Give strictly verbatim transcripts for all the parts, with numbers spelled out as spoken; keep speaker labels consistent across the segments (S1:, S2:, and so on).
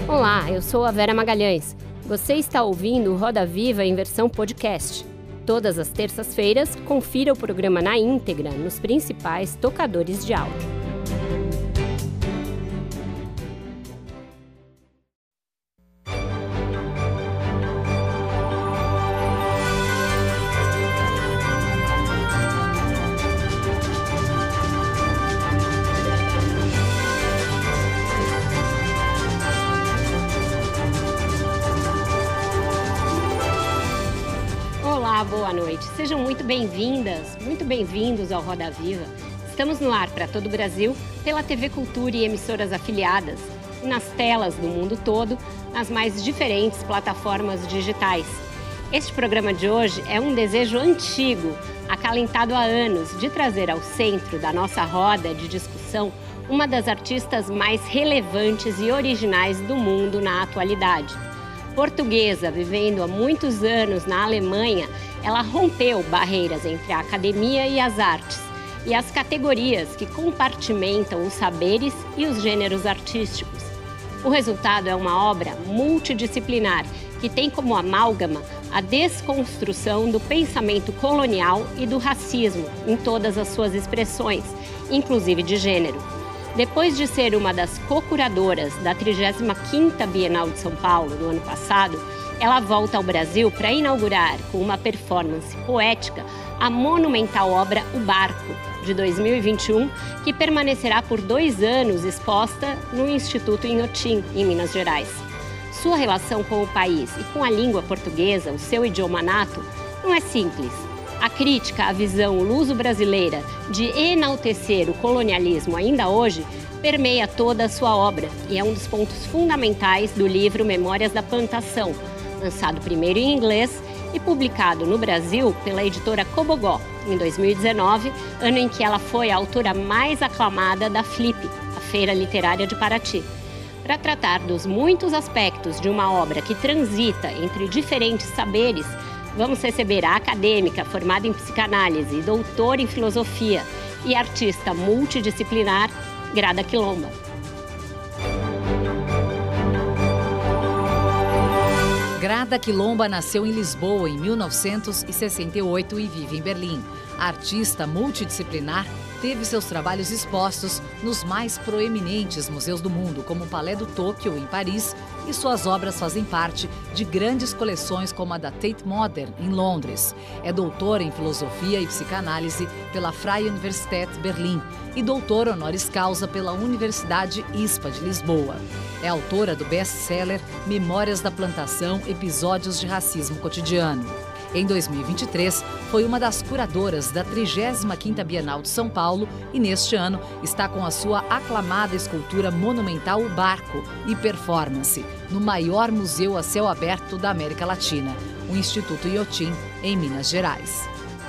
S1: Olá, eu sou a Vera Magalhães. Você está ouvindo o Roda Viva em versão podcast. Todas as terças-feiras, confira o programa na íntegra nos principais tocadores de áudio. Olá, boa noite. Sejam muito bem-vindas, muito bem-vindos ao Roda Viva. Estamos no ar para todo o Brasil, pela T V Cultura e emissoras afiliadas, e nas telas do mundo todo, nas mais diferentes plataformas digitais. Este programa de hoje é um desejo antigo, acalentado há anos, de trazer ao centro da nossa roda de discussão uma das artistas mais relevantes e originais do mundo na atualidade. Portuguesa, vivendo há muitos anos na Alemanha, ela rompeu barreiras entre a academia e as artes e as categorias que compartimentam os saberes e os gêneros artísticos. O resultado é uma obra multidisciplinar que tem como amálgama a desconstrução do pensamento colonial e do racismo em todas as suas expressões, inclusive de gênero. Depois de ser uma das co-curadoras da trigésima quinta Bienal de São Paulo, no ano passado, ela volta ao Brasil para inaugurar, com uma performance poética, a monumental obra O Barco, de dois mil e vinte e um, que permanecerá por dois anos exposta no Instituto Inhotim, em Minas Gerais. Sua relação com o país e com a língua portuguesa, o seu idioma nato, não é simples. A crítica à visão luso-brasileira de enaltecer o colonialismo ainda hoje permeia toda a sua obra e é um dos pontos fundamentais do livro Memórias da Plantação, lançado primeiro em inglês e publicado no Brasil pela editora Cobogó, em dois mil e dezenove, ano em que ela foi a autora mais aclamada da Flip, a Feira Literária de Paraty. Para tratar dos muitos aspectos de uma obra que transita entre diferentes saberes, vamos receber a acadêmica formada em psicanálise, doutora em filosofia e artista multidisciplinar, Grada Quilomba.
S2: Grada Quilomba nasceu em Lisboa em mil novecentos e sessenta e oito e vive em Berlim. A artista multidisciplinar teve seus trabalhos expostos nos mais proeminentes museus do mundo, como o Palais do Tóquio, em Paris, e suas obras fazem parte de grandes coleções como a da Tate Modern, em Londres. É doutora em filosofia e psicanálise pela Freie Universität Berlim e doutora honoris causa pela Universidade I S P A de Lisboa. É autora do best-seller Memórias da Plantação, Episódios de Racismo Cotidiano. Em dois mil e vinte e três, foi uma das curadoras da trigésima quinta Bienal de São Paulo e, neste ano, está com a sua aclamada escultura monumental O Barco e performance no maior museu a céu aberto da América Latina, o Instituto Inhotim, em Minas Gerais.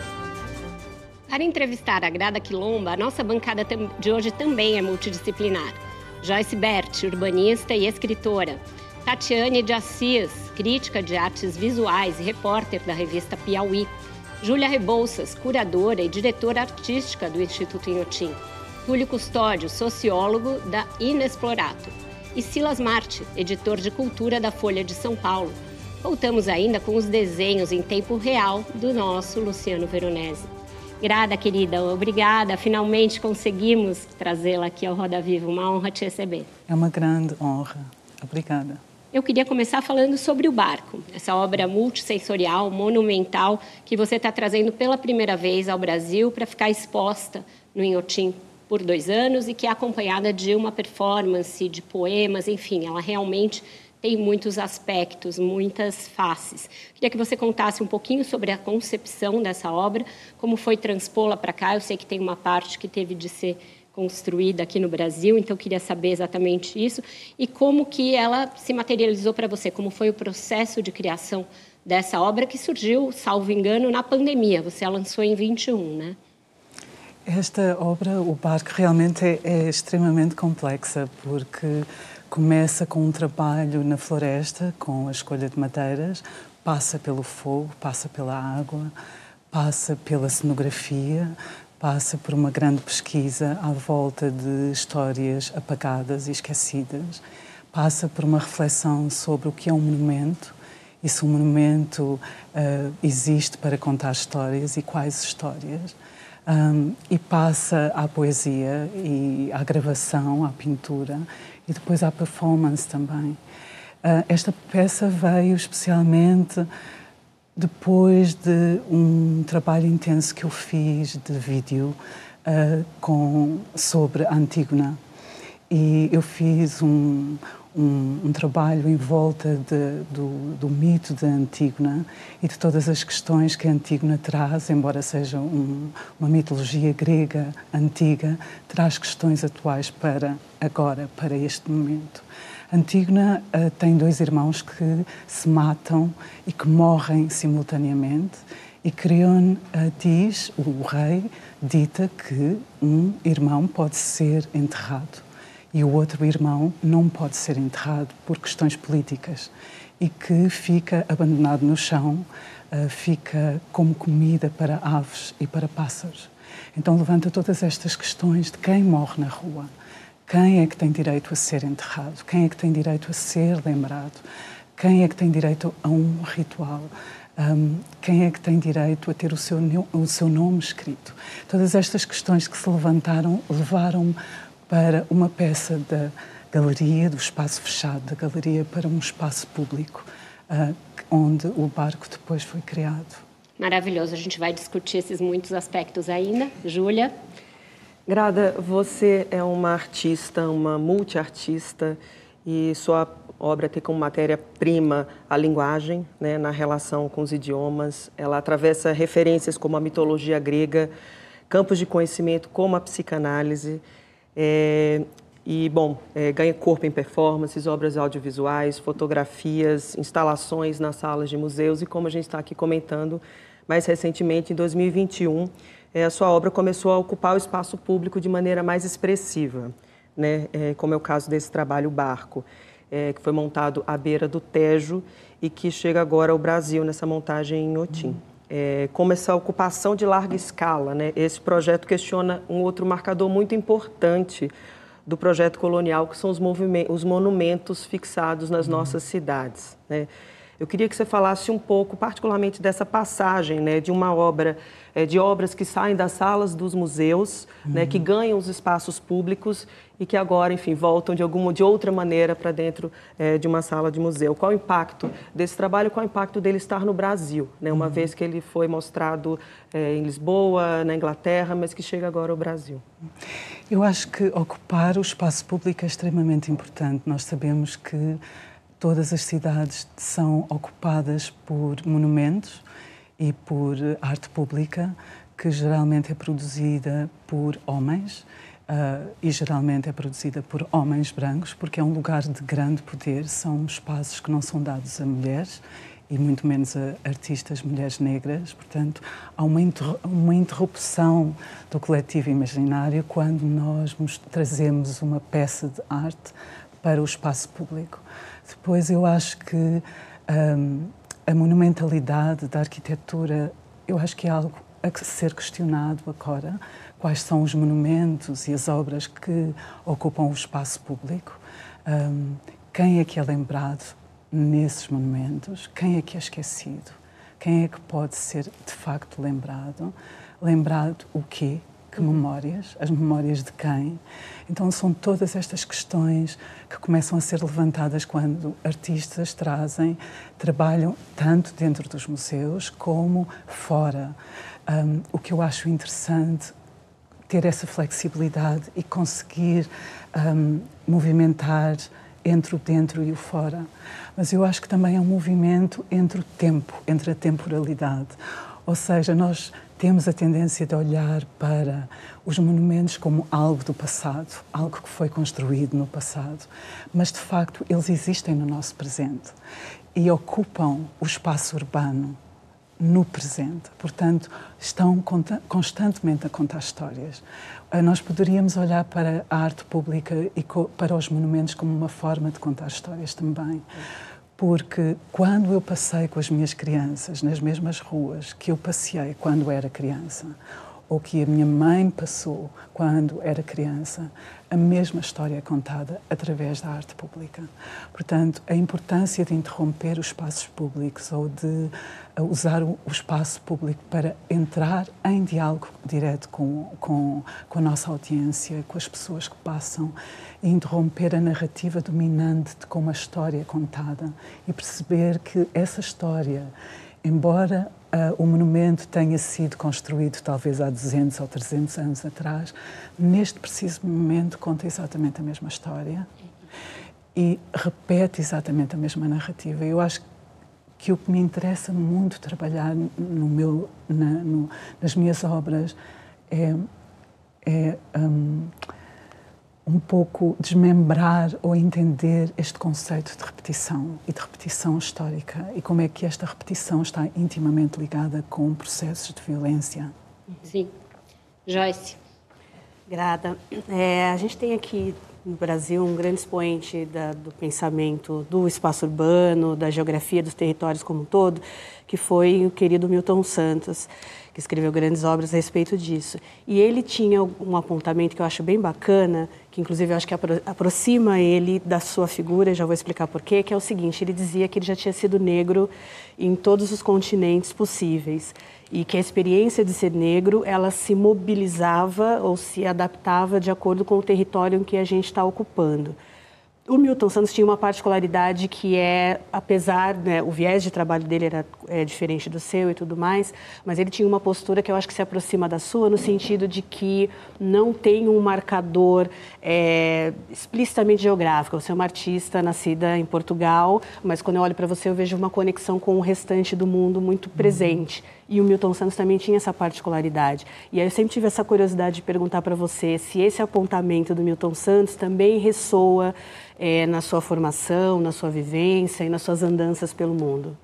S1: Para entrevistar a Grada Quilomba, a nossa bancada de hoje também é multidisciplinar. Joyce Bert, urbanista e escritora. Tatiane de Assis, crítica de artes visuais e repórter da revista Piauí. Júlia Rebouças, curadora e diretora artística do Instituto Inhotim. Túlio Custódio, sociólogo da Inexplorato. E Silas Marte, editor de cultura da Folha de São Paulo. Voltamos ainda com os desenhos em tempo real do nosso Luciano Veronese. Grada, querida, obrigada. Finalmente conseguimos trazê-la aqui ao Roda Viva. Uma honra te receber.
S3: É uma grande honra. Obrigada.
S1: Eu queria começar falando sobre O Barco, essa obra multissensorial, monumental, que você está trazendo pela primeira vez ao Brasil para ficar exposta no Inhotim por dois anos e que é acompanhada de uma performance, de poemas, enfim, ela realmente tem muitos aspectos, muitas faces. Queria que você contasse um pouquinho sobre a concepção dessa obra, como foi transpô-la para cá. Eu sei que tem uma parte que teve de ser construída aqui no Brasil, então eu queria saber exatamente isso e como que ela se materializou para você, como foi o processo de criação dessa obra que surgiu, salvo engano, na pandemia. Você a lançou em vinte e um, né?
S3: Esta obra, O Barco, realmente é, é extremamente complexa porque começa com um trabalho na floresta, com a escolha de madeiras, passa pelo fogo, passa pela água, passa pela cenografia, passa por uma grande pesquisa à volta de histórias apagadas e esquecidas, passa por uma reflexão sobre o que é um monumento e se o monumento uh, existe para contar histórias e quais histórias. Um, e passa à poesia e à gravação, à pintura e depois à performance também. Uh, esta peça veio especialmente depois de um trabalho intenso que eu fiz de vídeo uh, com, sobre Antígona. E eu fiz um, um, um trabalho em volta de, do, do mito de Antígona e de todas as questões que Antígona traz, embora seja um, uma mitologia grega antiga, traz questões atuais para agora, para este momento. Antígona uh, tem dois irmãos que se matam e que morrem simultaneamente e Creon uh, diz, o rei, dita que um irmão pode ser enterrado e o outro irmão não pode ser enterrado por questões políticas e que fica abandonado no chão, uh, fica como comida para aves e para pássaros. Então levanta todas estas questões de quem morre na rua, quem é que tem direito a ser enterrado, quem é que tem direito a ser lembrado, quem é que tem direito a um ritual, um, quem é que tem direito a ter o seu, o seu nome escrito. Todas estas questões que se levantaram levaram para uma peça da galeria, do espaço fechado da galeria, para um espaço público, uh, onde o barco depois foi criado.
S1: Maravilhoso, a gente vai discutir esses muitos aspectos ainda. Júlia?
S4: Grada, você é uma artista, uma multiartista, e sua obra tem como matéria-prima a linguagem, né, na relação com os idiomas. Ela atravessa referências como a mitologia grega, campos de conhecimento como a psicanálise, É, e, bom, é, ganha corpo em performances, obras audiovisuais, fotografias, instalações nas salas de museus e, como a gente está aqui comentando, mais recentemente, em dois mil e vinte e um, é, a sua obra começou a ocupar o espaço público de maneira mais expressiva, né? É, como é o caso desse trabalho Barco, é, que foi montado à beira do Tejo e que chega agora ao Brasil nessa montagem em Inhotim. É, como essa ocupação de larga escala, né? Esse projeto questiona um outro marcador muito importante do projeto colonial, que são os, os monumentos fixados nas uhum. nossas cidades, né? Eu queria que você falasse um pouco, particularmente dessa passagem, né, de uma obra, é, de obras que saem das salas dos museus, uhum. né, que ganham os espaços públicos e que agora, enfim, voltam de alguma de outra maneira para dentro é, de uma sala de museu. Qual o impacto desse trabalho? Qual o impacto dele estar no Brasil, né, uma uhum. vez que ele foi mostrado é, em Lisboa, na Inglaterra, mas que chega agora ao Brasil?
S3: Eu acho que ocupar o espaço público é extremamente importante. Nós sabemos que todas as cidades são ocupadas por monumentos e por arte pública, que geralmente é produzida por homens uh, e geralmente é produzida por homens brancos, porque é um lugar de grande poder, são espaços que não são dados a mulheres e muito menos a artistas mulheres negras. Portanto, há uma, inter uma interrupção do coletivo imaginário quando nós trazemos uma peça de arte para o espaço público. Depois, eu acho que um, a monumentalidade da arquitetura, eu acho que é algo a ser questionado agora. Quais são os monumentos e as obras que ocupam o espaço público? Um, quem é que é lembrado nesses monumentos? Quem é que é esquecido? Quem é que pode ser, de facto, lembrado? Lembrado o quê? Que memórias? As memórias de quem? Então, são todas estas questões que começam a ser levantadas quando artistas trazem, trabalham tanto dentro dos museus como fora. Um, o que eu acho interessante, ter essa flexibilidade e conseguir um, movimentar entre o dentro e o fora. Mas eu acho que também é um movimento entre o tempo, entre a temporalidade. Ou seja, nós temos a tendência de olhar para os monumentos como algo do passado, algo que foi construído no passado, mas, de facto, eles existem no nosso presente e ocupam o espaço urbano no presente. Portanto, estão constantemente a contar histórias. Nós poderíamos olhar para a arte pública e para os monumentos como uma forma de contar histórias também. Porque quando eu passei com as minhas crianças nas mesmas ruas que eu passeei quando era criança, ou que a minha mãe passou quando era criança, a mesma história é contada através da arte pública. Portanto, a importância de interromper os espaços públicos ou de usar o espaço público para entrar em diálogo direto com, com, com a nossa audiência, com as pessoas que passam, e interromper a narrativa dominante de como a história é contada e perceber que essa história, embora uh, o monumento tenha sido construído talvez há duzentos ou trezentos anos atrás, neste preciso momento conta exatamente a mesma história e repete exatamente a mesma narrativa. Eu acho que o que me interessa muito trabalhar no meu, na, no, nas minhas obras é, é um, um pouco desmembrar ou entender este conceito de repetição e de repetição histórica e como é que esta repetição está intimamente ligada com processos de violência.
S1: Sim. Joyce.
S5: Grada. É, a gente tem aqui no Brasil um grande expoente da, do pensamento do espaço urbano, da geografia dos territórios como um todo, que foi o querido Milton Santos, que escreveu grandes obras a respeito disso. E ele tinha um apontamento que eu acho bem bacana, que inclusive eu acho que apro aproxima ele da sua figura, já vou explicar por quê, que é o seguinte: ele dizia que ele já tinha sido negro em todos os continentes possíveis e que a experiência de ser negro, ela se mobilizava ou se adaptava de acordo com o território em que a gente está ocupando. O Milton Santos tinha uma particularidade que é, apesar, né, o viés de trabalho dele era é, diferente do seu e tudo mais, mas ele tinha uma postura que eu acho que se aproxima da sua, no sentido de que não tem um marcador é, explicitamente geográfico. Você é uma artista nascida em Portugal, mas quando eu olho para você eu vejo uma conexão com o restante do mundo muito presente. E o Milton Santos também tinha essa particularidade. E aí eu sempre tive essa curiosidade de perguntar para você se esse apontamento do Milton Santos também ressoa é, na sua formação, na sua vivência e nas suas andanças pelo mundo.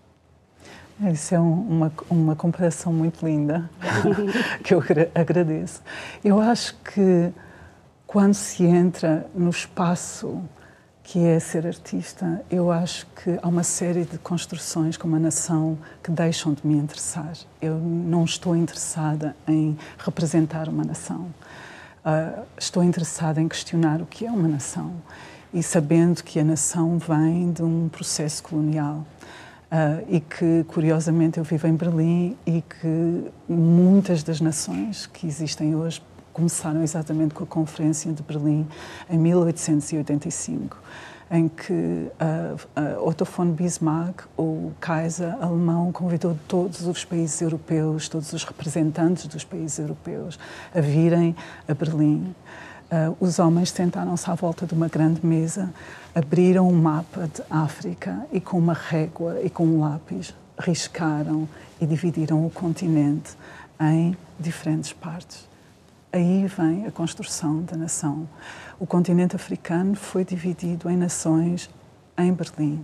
S3: Isso é um, uma, uma comparação muito linda, que eu agradeço. Eu acho que quando se entra no espaço que é ser artista, eu acho que há uma série de construções como a nação que deixam de me interessar. Eu não estou interessada em representar uma nação. Uh, estou interessada em questionar o que é uma nação e sabendo que a nação vem de um processo colonial. Uh, e que, curiosamente, eu vivo em Berlim e que muitas das nações que existem hoje começaram exatamente com a Conferência de Berlim em mil oitocentos e oitenta e cinco, em que uh, uh, Otto von Bismarck, o Kaiser alemão, convidou todos os países europeus, todos os representantes dos países europeus a virem a Berlim. Uh, os homens sentaram-se à volta de uma grande mesa, abriram um mapa de África e com uma régua e com um lápis riscaram e dividiram o continente em diferentes partes. Aí vem a construção da nação. O continente africano foi dividido em nações em Berlim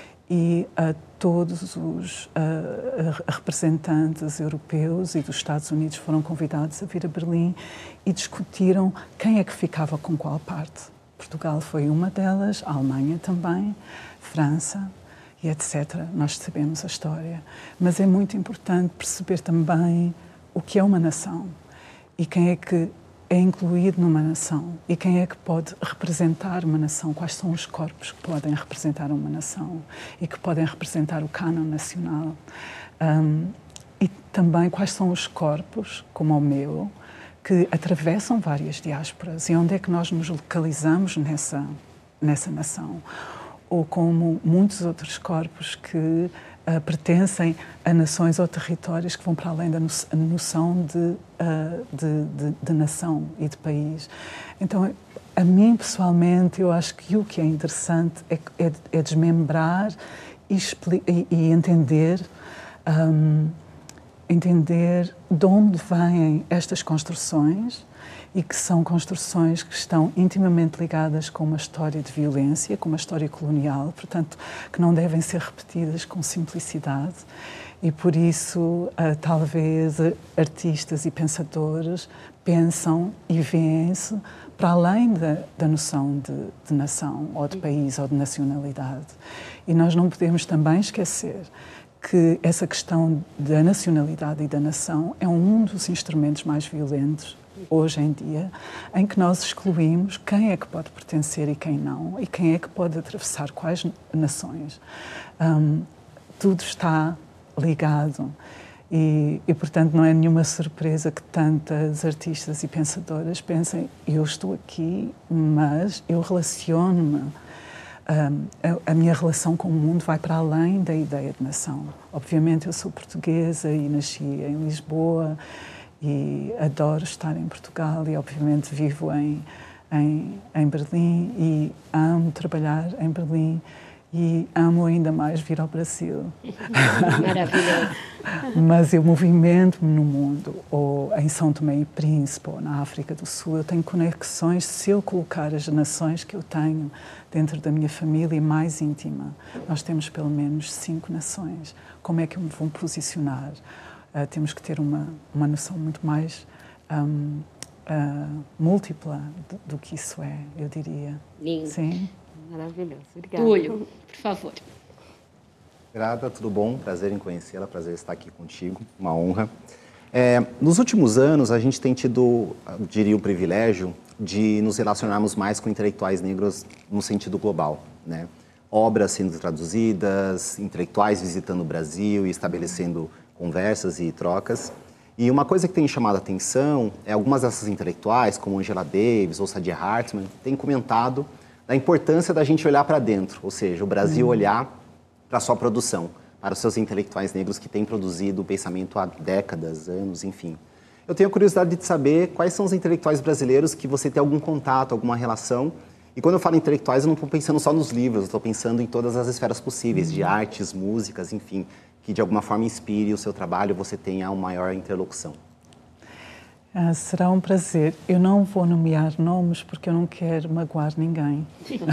S3: e uh, todos os uh, representantes europeus e dos Estados Unidos foram convidados a vir a Berlim e discutiram quem é que ficava com qual parte. Portugal foi uma delas, a Alemanha também, França e etcétera. Nós sabemos a história. Mas é muito importante perceber também o que é uma nação e quem é que é incluído numa nação e quem é que pode representar uma nação, quais são os corpos que podem representar uma nação e que podem representar o cânon nacional. Um, e também quais são os corpos, como o meu, que atravessam várias diásporas e onde é que nós nos localizamos nessa, nessa nação. Ou como muitos outros corpos que Uh, pertencem a nações ou territórios que vão para além da noção de, uh, de, de, de nação e de país. Então, a mim, pessoalmente, eu acho que o que é interessante é, é, é desmembrar e, e, e entender, um, entender de onde vêm estas construções e que são construções que estão intimamente ligadas com uma história de violência, com uma história colonial, portanto, que não devem ser repetidas com simplicidade e, por isso, uh, talvez artistas e pensadores pensam e veem-se para além da, da noção de, de nação ou de país ou de nacionalidade. E nós não podemos também esquecer que essa questão da nacionalidade e da nação é um dos instrumentos mais violentos hoje em dia, em que nós excluímos quem é que pode pertencer e quem não, e quem é que pode atravessar quais nações. Um, tudo está ligado e, e, portanto, não é nenhuma surpresa que tantas artistas e pensadoras pensem: eu estou aqui, mas eu relaciono-me. Um, a, a minha relação com o mundo vai para além da ideia de nação. Obviamente, eu sou portuguesa e nasci em Lisboa e adoro estar em Portugal e, obviamente, vivo em, em, em Berlim e amo trabalhar em Berlim e amo ainda mais vir ao Brasil.
S1: Maravilhoso.
S3: Mas eu movimento-me no mundo, ou em São Tomé e Príncipe, ou na África do Sul. Eu tenho conexões. Se eu colocar as nações que eu tenho dentro da minha família mais íntima, nós temos pelo menos cinco nações. Como é que eu me vou posicionar? Uh, temos que ter uma, uma noção muito mais um, uh, múltipla do, do que isso é, eu diria.
S1: Lindo.
S3: Sim.
S5: Maravilhoso. Obrigada.
S1: Túlio, por favor.
S6: Grada, tudo bom? Prazer em conhecê-la, prazer estar aqui contigo, uma honra. É, nos últimos anos, a gente tem tido, eu diria, o privilégio de nos relacionarmos mais com intelectuais negros no sentido global, né? Obras sendo traduzidas, intelectuais visitando o Brasil e estabelecendo conversas e trocas. E uma coisa que tem chamado a atenção é algumas dessas intelectuais, como Angela Davis ou Saidiya Hartman, têm comentado da importância da gente olhar para dentro, ou seja, o Brasil
S3: Uhum.
S6: olhar para a sua produção, para os seus intelectuais negros que têm produzido o pensamento há décadas, anos, enfim. Eu tenho a curiosidade de saber quais são os intelectuais brasileiros que você tem algum contato, alguma relação. E quando eu falo intelectuais, eu não estou pensando só nos livros, eu estou pensando em todas as esferas possíveis, uhum. de artes, músicas, enfim, que de alguma forma inspire o seu trabalho, você tenha uma maior interlocução.
S3: Ah, será um prazer. Eu não vou nomear nomes porque eu não quero magoar ninguém.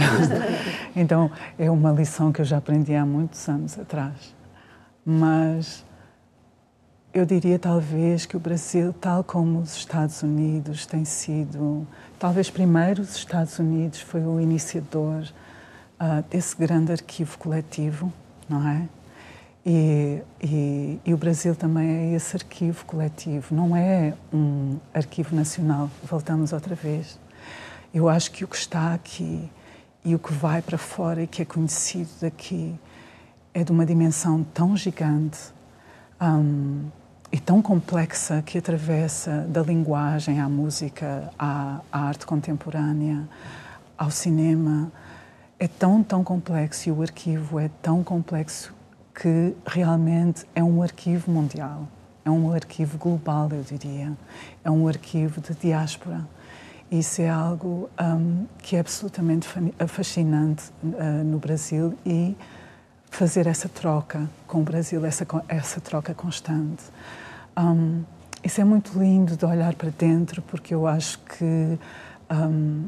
S3: Então, é uma lição que eu já aprendi há muitos anos atrás. Mas eu diria talvez que o Brasil, tal como os Estados Unidos, tem sido... Talvez primeiro os Estados Unidos foi o iniciador uh, desse grande arquivo coletivo, não é? E, e, e o Brasil também é esse arquivo coletivo, não é um arquivo nacional. Voltamos outra vez. Eu acho que o que está aqui e o que vai para fora e que é conhecido daqui é de uma dimensão tão gigante um, e tão complexa que atravessa da linguagem à música, à, à arte contemporânea, ao cinema. É tão, tão complexo e o arquivo é tão complexo que realmente é um arquivo mundial, é um arquivo global, eu diria, é um arquivo de diáspora. Isso é algo um, que é absolutamente fascinante uh, no Brasil e fazer essa troca com o Brasil, essa, essa troca constante. Um, isso é muito lindo de olhar para dentro, porque eu acho que um,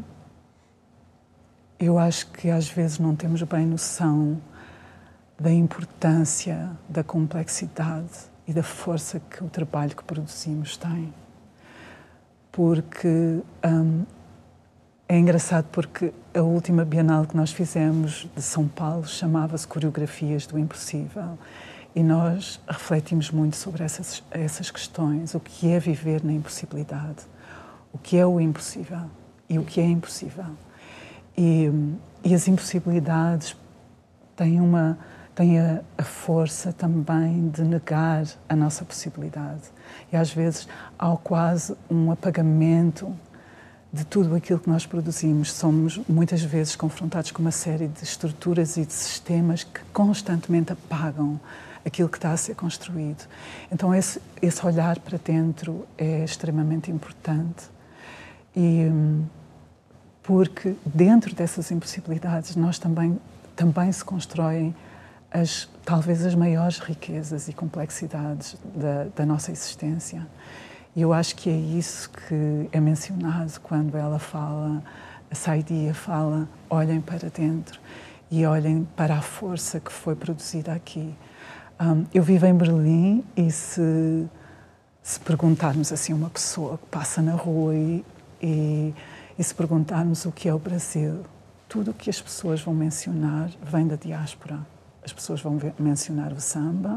S3: eu acho que às vezes não temos bem noção da importância, da complexidade e da força que o trabalho que produzimos tem. Porque um, é engraçado porque a última Bienal que nós fizemos de São Paulo chamava-se Coreografias do Impossível e nós refletimos muito sobre essas, essas questões, o que é viver na impossibilidade, o que é o impossível e o que é impossível. E, e as impossibilidades têm uma... tem a, a força também de negar a nossa possibilidade. E às vezes há quase um apagamento de tudo aquilo que nós produzimos. Somos muitas vezes confrontados com uma série de estruturas e de sistemas que constantemente apagam aquilo que está a ser construído. Então esse, esse olhar para dentro é extremamente importante. E porque dentro dessas impossibilidades nós também, também se constroem As, talvez as maiores riquezas e complexidades da, da nossa existência. E eu acho que é isso que é mencionado quando ela fala, a Saidiya fala, olhem para dentro e olhem para a força que foi produzida aqui. Um, eu vivo em Berlim e se, se perguntarmos assim a uma pessoa que passa na rua e, e, e se perguntarmos o que é o Brasil, tudo o que as pessoas vão mencionar vem da diáspora. As pessoas vão mencionar o samba,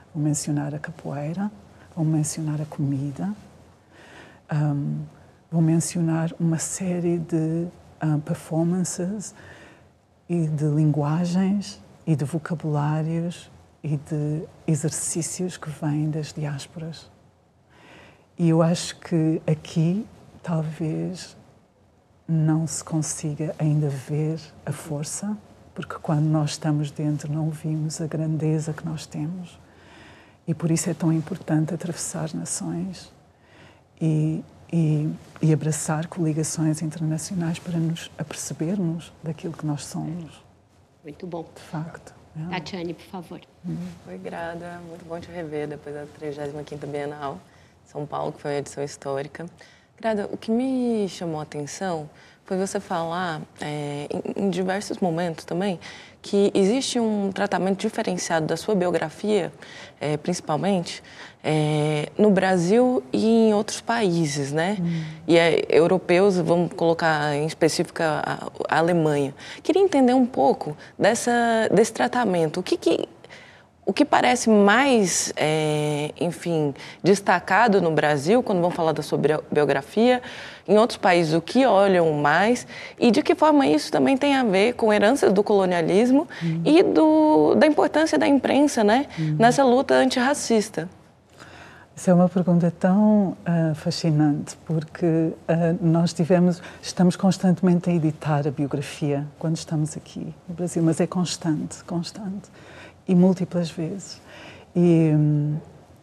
S3: vou mencionar a capoeira, vou mencionar a comida, um, vou mencionar uma série de um, performances e de linguagens e de vocabulários e de exercícios que vêm das diásporas. E eu acho que aqui, talvez, não se consiga ainda ver a força, porque quando nós estamos dentro não vimos a grandeza que nós temos. E por isso é tão importante atravessar nações e, e, e abraçar coligações internacionais para nos apercebermos daquilo que nós somos.
S1: Muito bom.
S3: De facto. É.
S1: Tatiane, por favor.
S7: Hum. Oi, Grada. Muito bom te rever depois da trigésima quinta Bienal São Paulo, que foi uma edição histórica. Grada, o que me chamou a atenção foi você falar, é, em, em diversos momentos também, que existe um tratamento diferenciado da sua biografia, é, principalmente, é, no Brasil e em outros países, né? Hum. E é, europeus, vamos colocar em específica a, a Alemanha. Queria entender um pouco dessa, desse tratamento. O que que... O que parece mais, é, enfim, destacado no Brasil, quando vão falar da sua biografia, em outros países o que olham mais, e de que forma isso também tem a ver com heranças do colonialismo uhum. e do, da importância da imprensa, né, uhum. nessa luta antirracista?
S3: Isso é uma pergunta tão uh, fascinante, porque uh, nós tivemos, estamos constantemente a editar a biografia quando estamos aqui no Brasil, mas é constante, constante. E múltiplas vezes. E hum,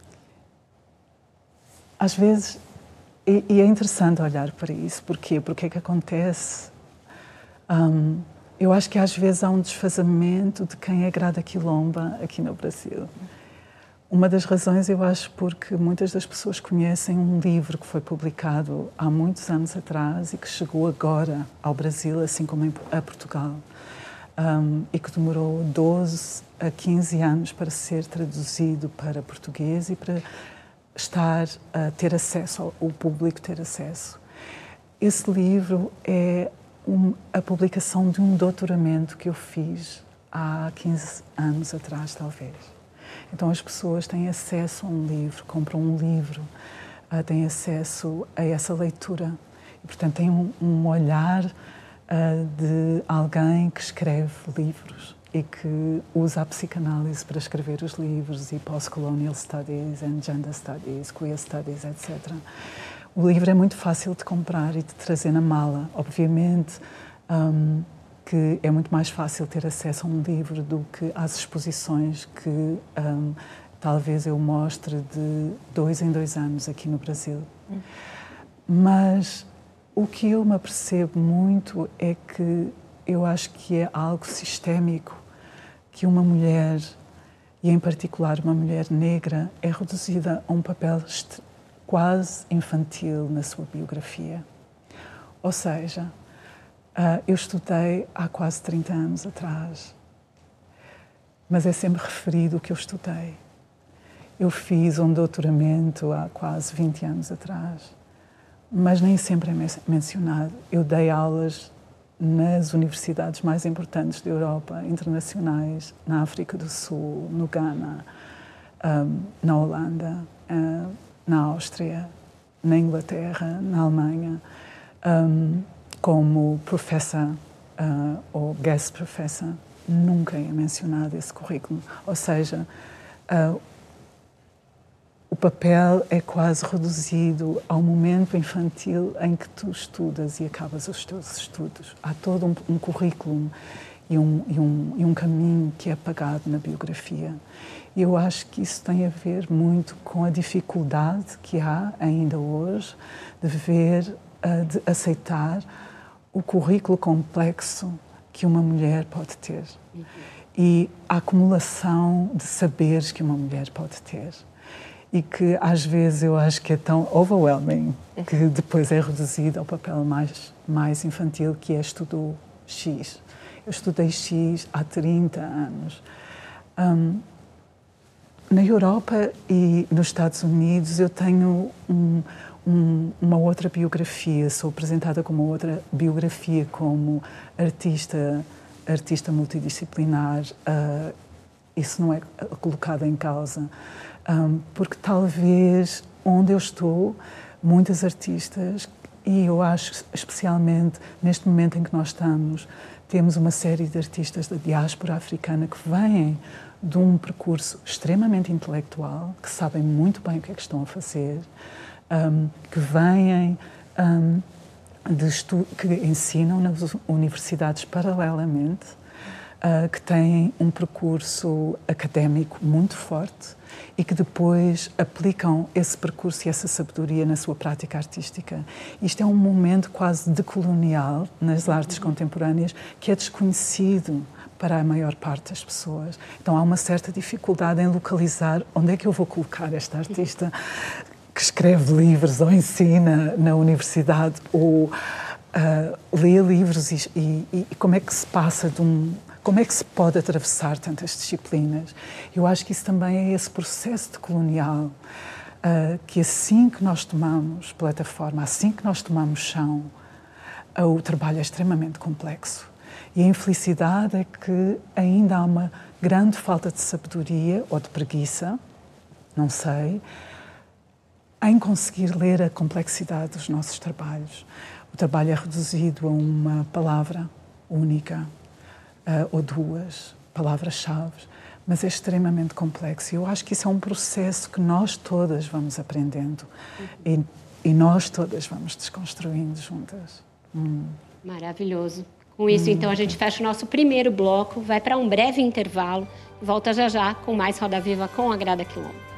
S3: às vezes, e, e é interessante olhar para isso. Porquê? Porque é que acontece? Um, eu acho que às vezes há um desfazamento de quem é Grada Quilomba aqui no Brasil. Uma das razões, eu acho, porque muitas das pessoas conhecem um livro que foi publicado há muitos anos atrás e que chegou agora ao Brasil, assim como a Portugal. Um, e que demorou doze a quinze anos para ser traduzido para português e para estar a ter acesso, ao, o público ter acesso. Esse livro é um, a publicação de um doutoramento que eu fiz há quinze anos atrás, talvez. Então as pessoas têm acesso a um livro, compram um livro, uh, têm acesso a essa leitura. E, portanto, têm um, um olhar de alguém que escreve livros e que usa a psicanálise para escrever os livros e post-colonial studies and gender studies, queer studies, etcétera. O livro é muito fácil de comprar e de trazer na mala. Obviamente um, que é muito mais fácil ter acesso a um livro do que às exposições que um, talvez eu mostre de dois em dois anos aqui no Brasil. Hum. Mas o que eu me apercebo muito é que eu acho que é algo sistémico, que uma mulher, e em particular uma mulher negra, é reduzida a um papel quase infantil na sua biografia. Ou seja, eu estudei há quase trinta anos atrás, mas é sempre referido o que eu estudei. Eu fiz um doutoramento há quase vinte anos atrás, mas nem sempre é mencionado. Eu dei aulas nas universidades mais importantes da Europa, internacionais, na África do Sul, no Ghana, um, na Holanda, uh, na Áustria, na Inglaterra, na Alemanha, um, como professor uh, ou guest professor. Nunca é mencionado esse currículo. Ou seja, uh, o papel é quase reduzido ao momento infantil em que tu estudas e acabas os teus estudos. Há todo um, um currículo e um, e, um, e um caminho que é apagado na biografia. E eu acho que isso tem a ver muito com a dificuldade que há ainda hoje de ver, uh, de aceitar o currículo complexo que uma mulher pode ter. Uhum. E a acumulação de saberes que uma mulher pode ter. E que às vezes eu acho que é tão overwhelming que depois é reduzido ao papel mais, mais infantil, que é estudou X. Eu estudei X há trinta anos. Um, na Europa e nos Estados Unidos eu tenho um, um, uma outra biografia, sou apresentada como outra biografia como artista, artista multidisciplinar, uh, isso não é colocado em causa. Um, porque talvez onde eu estou, muitas artistas, e eu acho especialmente neste momento em que nós estamos, temos uma série de artistas da diáspora africana que vêm de um percurso extremamente intelectual, que sabem muito bem o que é que estão a fazer, um, que vêm um, de estu- que ensinam nas universidades paralelamente, uh, que têm um percurso académico muito forte e que depois aplicam esse percurso e essa sabedoria na sua prática artística. Isto é um momento quase decolonial nas artes contemporâneas que é desconhecido para a maior parte das pessoas. Então há uma certa dificuldade em localizar onde é que eu vou colocar esta artista que escreve livros ou ensina na universidade ou uh, lê livros e, e, e como é que se passa de um... Como é que se pode atravessar tantas disciplinas? Eu acho que isso também é esse processo de colonial, uh, que assim que nós tomamos plataforma, assim que nós tomamos chão, uh, o trabalho é extremamente complexo. E a infelicidade é que ainda há uma grande falta de sabedoria ou de preguiça, não sei, em conseguir ler a complexidade dos nossos trabalhos. O trabalho é reduzido a uma palavra única, Uh, ou duas palavras-chave, mas é extremamente complexo. Eu acho que isso é um processo que nós todas vamos aprendendo e, e nós todas vamos desconstruindo juntas. Hum.
S1: Maravilhoso. Com isso,
S3: hum.
S1: então, a gente fecha o nosso primeiro bloco, vai para um breve intervalo e volta já já com mais Roda Viva com a Grada Quilombo.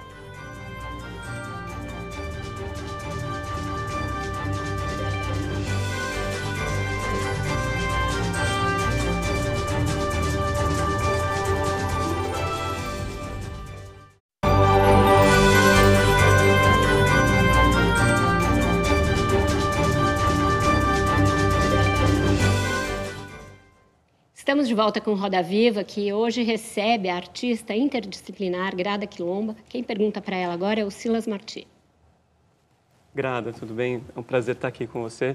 S1: Estamos de volta com Roda Viva, que hoje recebe a artista interdisciplinar Grada Quilomba. Quem pergunta para ela agora é o Silas Martí.
S8: Grada, tudo bem? É um prazer estar aqui com você.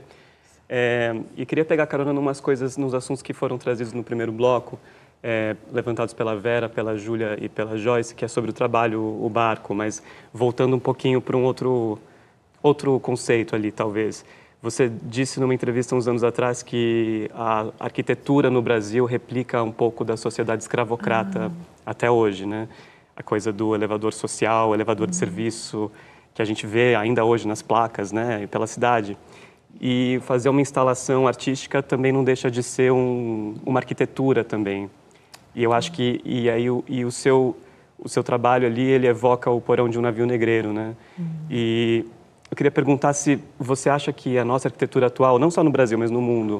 S8: É, e queria pegar carona em umas coisas, nos assuntos que foram trazidos no primeiro bloco, é, levantados pela Vera, pela Júlia e pela Joyce, que é sobre o trabalho, o barco, mas voltando um pouquinho para um outro, outro conceito ali, talvez. Você disse numa entrevista uns anos atrás que a arquitetura no Brasil replica um pouco da sociedade escravocrata ah. até hoje, né? A coisa do elevador social, elevador hum. de serviço, que a gente vê ainda hoje nas placas, né, pela cidade. E fazer uma instalação artística também não deixa de ser um, uma arquitetura também. E eu acho que e aí o, e o seu o seu trabalho ali, ele evoca o porão de um navio negreiro, né? Hum. E eu queria perguntar se você acha que a nossa arquitetura atual, não só no Brasil, mas no mundo,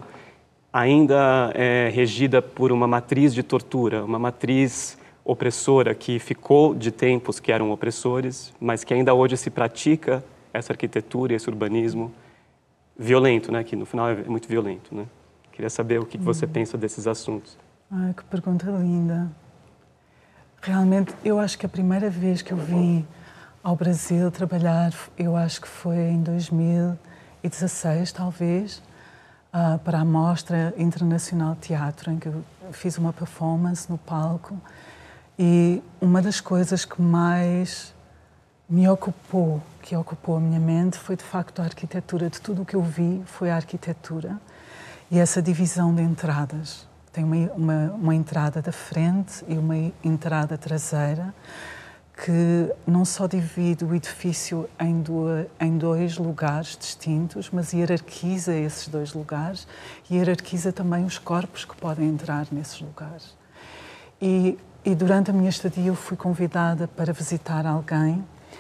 S8: ainda é regida por uma matriz de tortura, uma matriz opressora que ficou de tempos que eram opressores, mas que ainda hoje se pratica essa arquitetura e esse urbanismo violento, né? Que no final é muito violento, né? Queria saber o que você pensa desses assuntos.
S3: Ai, que pergunta linda. Realmente, eu acho que a primeira vez que eu vim ao Brasil trabalhar, eu acho que foi em dois mil e dezasseis, talvez, uh, para a Mostra Internacional de Teatro, em que eu fiz uma performance no palco. E uma das coisas que mais me ocupou, que ocupou a minha mente, foi de facto a arquitetura. De tudo o que eu vi foi a arquitetura e essa divisão de entradas. Tem uma, uma, uma entrada da frente e uma entrada traseira, que não só divide o edifício em, do, em dois lugares distintos, mas hierarquiza esses dois lugares e hierarquiza também os corpos que podem entrar nesses lugares. E, e durante a minha estadia eu fui convidada para visitar alguém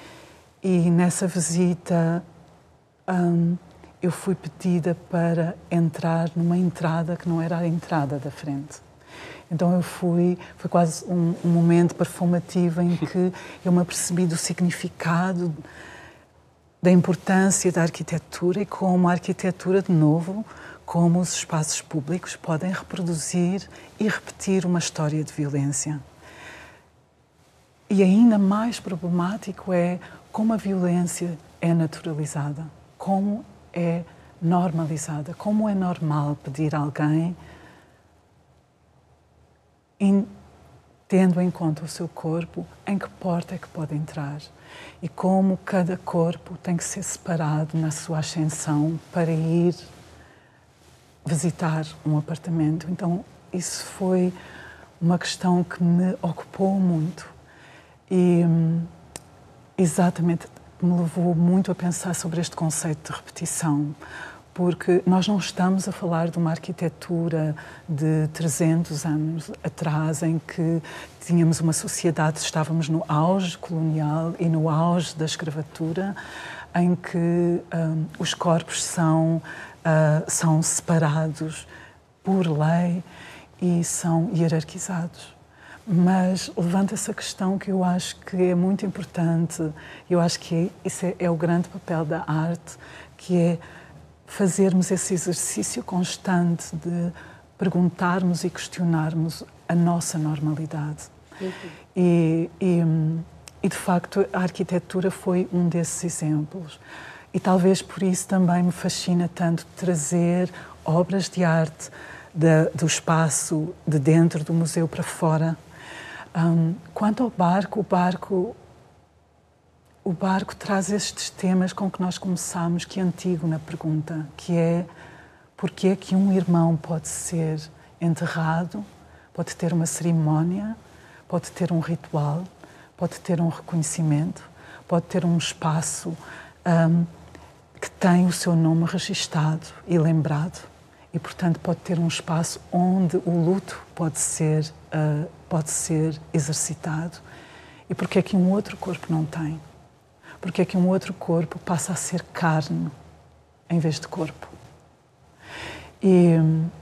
S3: e nessa visita hum, eu fui pedida para entrar numa entrada que não era a entrada da frente. Então eu fui, foi quase um, um momento performativo em que eu me apercebi do significado, da importância da arquitetura e como a arquitetura, de novo, como os espaços públicos podem reproduzir e repetir uma história de violência. E ainda mais problemático é como a violência é naturalizada, como é normalizada, como é normal pedir a alguém tendo em conta o seu corpo, em que porta é que pode entrar e como cada corpo tem que ser separado na sua ascensão para ir visitar um apartamento. Então, isso foi uma questão que me ocupou muito e exatamente me levou muito a pensar sobre este conceito de repetição, porque nós não estamos a falar de uma arquitetura de trezentos anos atrás, em que tínhamos uma sociedade, estávamos no auge colonial e no auge da escravatura, em que um, os corpos são, uh, são separados por lei e são hierarquizados. Mas levanta essa questão que eu acho que é muito importante, eu acho que isso é, é o grande papel da arte, que é fazermos esse exercício constante de perguntarmos e questionarmos a nossa normalidade. Uhum. E, e, e, de facto, a arquitetura foi um desses exemplos. E talvez por isso também me fascina tanto trazer obras de arte de, do espaço de dentro do museu para fora. Um, quanto ao barco, o barco... O barco traz estes temas com que nós começámos, que é antigo na pergunta, que é porque é que um irmão pode ser enterrado, pode ter uma cerimónia, pode ter um ritual, pode ter um reconhecimento, pode ter um espaço um, que tem o seu nome registado e lembrado e, portanto, pode ter um espaço onde o luto pode ser, uh, pode ser exercitado. E porque é que um outro corpo não tem? Porque é que um outro corpo passa a ser carne em vez de corpo. E,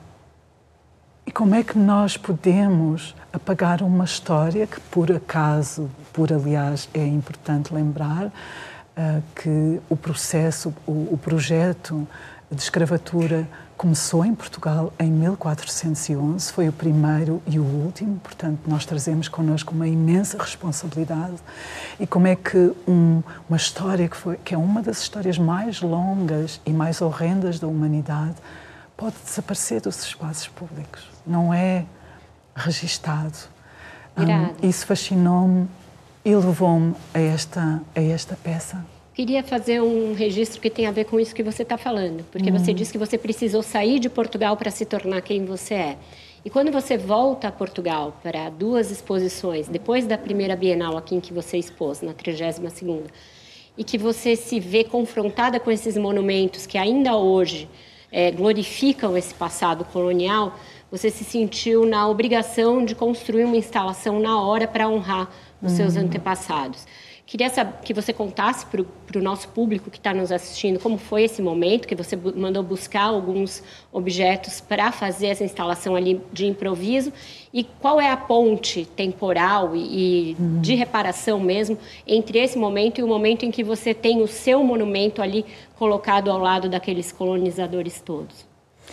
S3: e como é que nós podemos apagar uma história que, por acaso, por aliás, é importante lembrar, uh, que o processo, o, o projeto de escravatura começou em Portugal em mil quatrocentos e onze, foi o primeiro e o último, portanto nós trazemos connosco uma imensa responsabilidade. E como é que um, uma história que, foi, que é uma das histórias mais longas e mais horrendas da humanidade pode desaparecer dos espaços públicos, não é registado. Um, isso fascinou-me e levou-me a esta, a esta peça.
S1: Queria fazer um registro que tem a ver com isso que você está falando, porque uhum. você disse que você precisou sair de Portugal para se tornar quem você é. E quando você volta a Portugal para duas exposições, depois da primeira Bienal aqui em que você expôs, na trigésima segunda, e que você se vê confrontada com esses monumentos que ainda hoje é, glorificam esse passado colonial, você se sentiu na obrigação de construir uma instalação na hora para honrar os uhum. seus antepassados. Queria saber, que você contasse para o nosso público que está nos assistindo como foi esse momento, que você mandou buscar alguns objetos para fazer essa instalação ali de improviso e qual é a ponte temporal e, e uhum. de reparação mesmo entre esse momento e o momento em que você tem o seu monumento ali colocado ao lado daqueles colonizadores todos.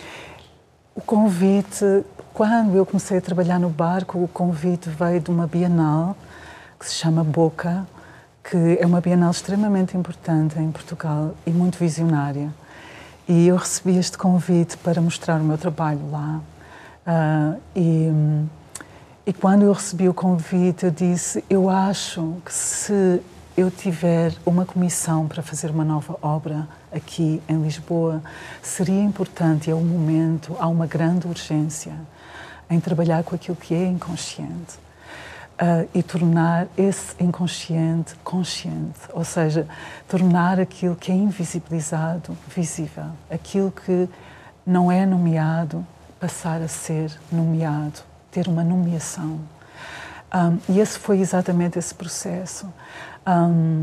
S3: O convite, quando eu comecei a trabalhar no barco, o convite veio de uma Bienal que se chama Boca, que é uma Bienal extremamente importante em Portugal e muito visionária. E eu recebi este convite para mostrar o meu trabalho lá. Uh, e, e quando eu recebi o convite, eu disse, eu acho que se eu tiver uma comissão para fazer uma nova obra aqui em Lisboa, seria importante, é um momento, há uma grande urgência em trabalhar com aquilo que é inconsciente. Uh, e tornar esse inconsciente consciente, ou seja, tornar aquilo que é invisibilizado visível, aquilo que não é nomeado passar a ser nomeado, ter uma nomeação. Um, e esse foi exatamente esse processo. Um,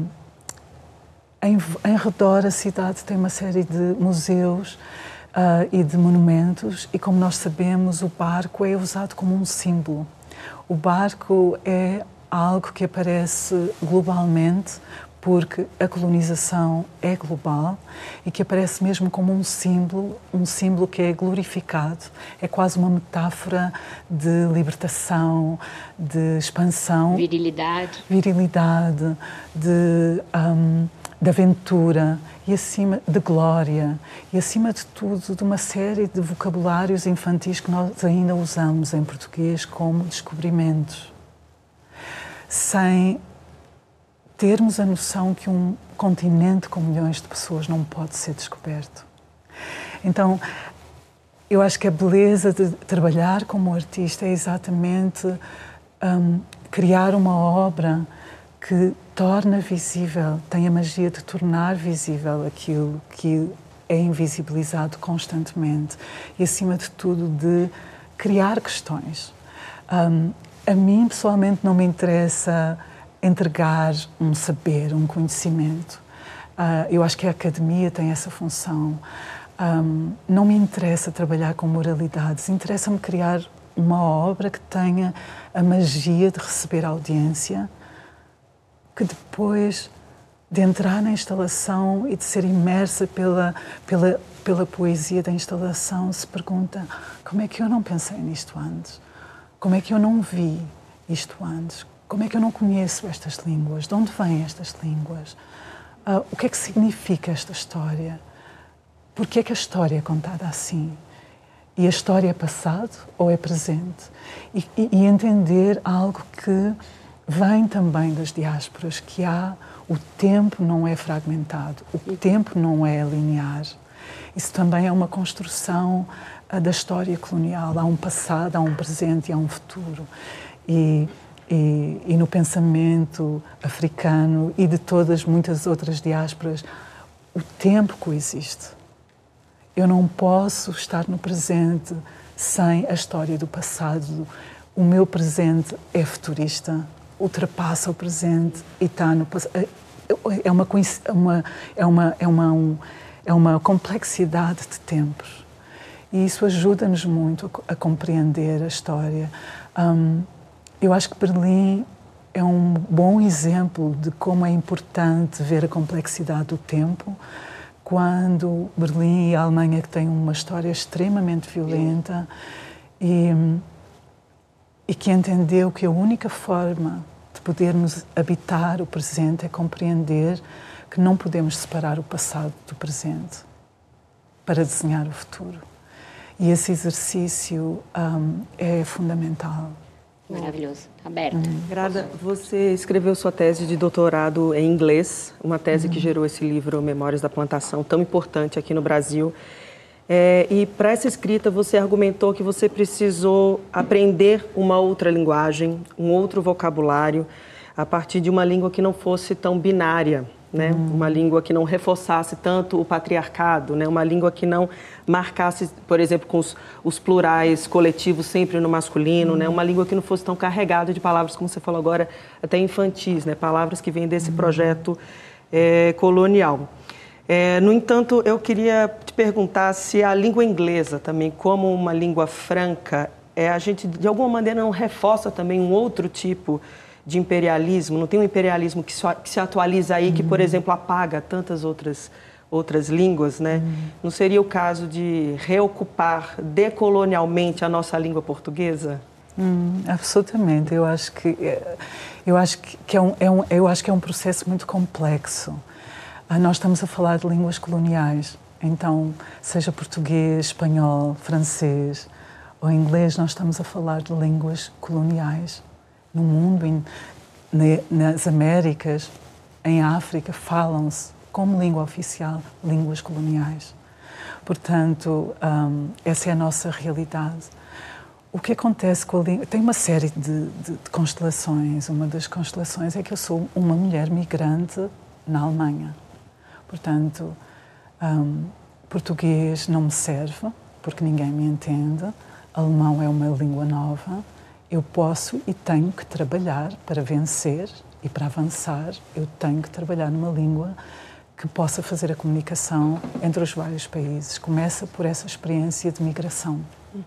S3: em, em redor a cidade tem uma série de museus uh, e de monumentos e, como nós sabemos, o barco é usado como um símbolo. O barco é algo que aparece globalmente porque a colonização é global e que aparece mesmo como um símbolo, um símbolo que é glorificado. É quase uma metáfora de libertação, de expansão.
S1: Virilidade.
S3: Virilidade, de, um, de aventura e acima de glória e acima de tudo de uma série de vocabulários infantis que nós ainda usamos em português como descobrimentos. sem termos a noção que um continente com milhões de pessoas não pode ser descoberto. Então, eu acho que a beleza de trabalhar como artista é exatamente um, criar uma obra que torna visível, tem a magia de tornar visível aquilo que é invisibilizado constantemente e, acima de tudo, de criar questões. Um, a mim, pessoalmente, não me interessa entregar um saber, um conhecimento. Uh, eu acho que a academia tem essa função. Um, não me interessa trabalhar com moralidades, interessa-me criar uma obra que tenha a magia de receber audiência, que depois de entrar na instalação e de ser imersa pela, pela, pela poesia da instalação, se pergunta: como é que eu não pensei nisto antes? Como é que eu não vi isto antes? Como é que eu não conheço estas línguas? De onde vêm estas línguas? Uh, o que é que significa esta história? Por que é que a história é contada assim? E a história é passado ou é presente? E, e, e entender algo que vem também das diásporas, que há, o tempo não é fragmentado, o tempo não é linear. Isso também é uma construção uh, da história colonial. Há um passado, há um presente e há um futuro. E, e, e no pensamento africano e de todas muitas outras diásporas, o tempo coexiste. Eu não posso estar no presente sem a história do passado. O meu presente é futurista, ultrapassa o presente e está no passado. É uma, uma, é uma, é uma, um, é uma complexidade de tempos. E isso ajuda-nos muito a, a compreender a história. Um, eu acho que Berlim é um bom exemplo de como é importante ver a complexidade do tempo, quando Berlim e a Alemanha, que têm uma história extremamente violenta e, e que entendeu que a única forma de podermos habitar o presente é compreender que não podemos separar o passado do presente para desenhar o futuro. E esse exercício um, é fundamental.
S1: Maravilhoso. Aberto.
S4: Hum. Grada, você escreveu sua tese de doutorado em inglês, uma tese uhum. que gerou esse livro Memórias da Plantação, tão importante aqui no Brasil. É, e para essa escrita você argumentou que você precisou aprender uma outra linguagem, um outro vocabulário, a partir de uma língua que não fosse tão binária, né? Uhum. Uma língua que não reforçasse tanto o patriarcado, né? Uma língua que não marcasse, por exemplo, com os, os plurais coletivos sempre no masculino, uhum. né? Uma língua que não fosse tão carregada de palavras, como você falou agora, até infantis, né? Palavras que vêm desse uhum. projeto é, colonial. É, no entanto, eu queria te perguntar se a língua inglesa também, como uma língua franca, é, a gente de alguma maneira não reforça também um outro tipo de imperialismo? Não tem um imperialismo que, so, que se atualiza aí, uhum. que, por exemplo, apaga tantas outras, outras línguas, né? Uhum. Não seria o caso de reocupar decolonialmente a nossa língua portuguesa?
S3: Hum, absolutamente. Eu acho que, eu acho que é um, é um, eu acho que é um processo muito complexo. Ah, nós estamos a falar de línguas coloniais, então, seja português, espanhol, francês ou inglês, nós estamos a falar de línguas coloniais. No mundo, em, nas Américas, em África, falam-se como língua oficial línguas coloniais. Portanto, um, essa é a nossa realidade. O que acontece com a língua... Tem uma série de, de, de constelações. Uma das constelações é que eu sou uma mulher migrante na Alemanha. Portanto, um, português não me serve, porque ninguém me entende. Alemão é uma língua nova. Eu posso e tenho que trabalhar para vencer e para avançar. Eu tenho que trabalhar numa língua que possa fazer a comunicação entre os vários países. Começa por essa experiência de migração.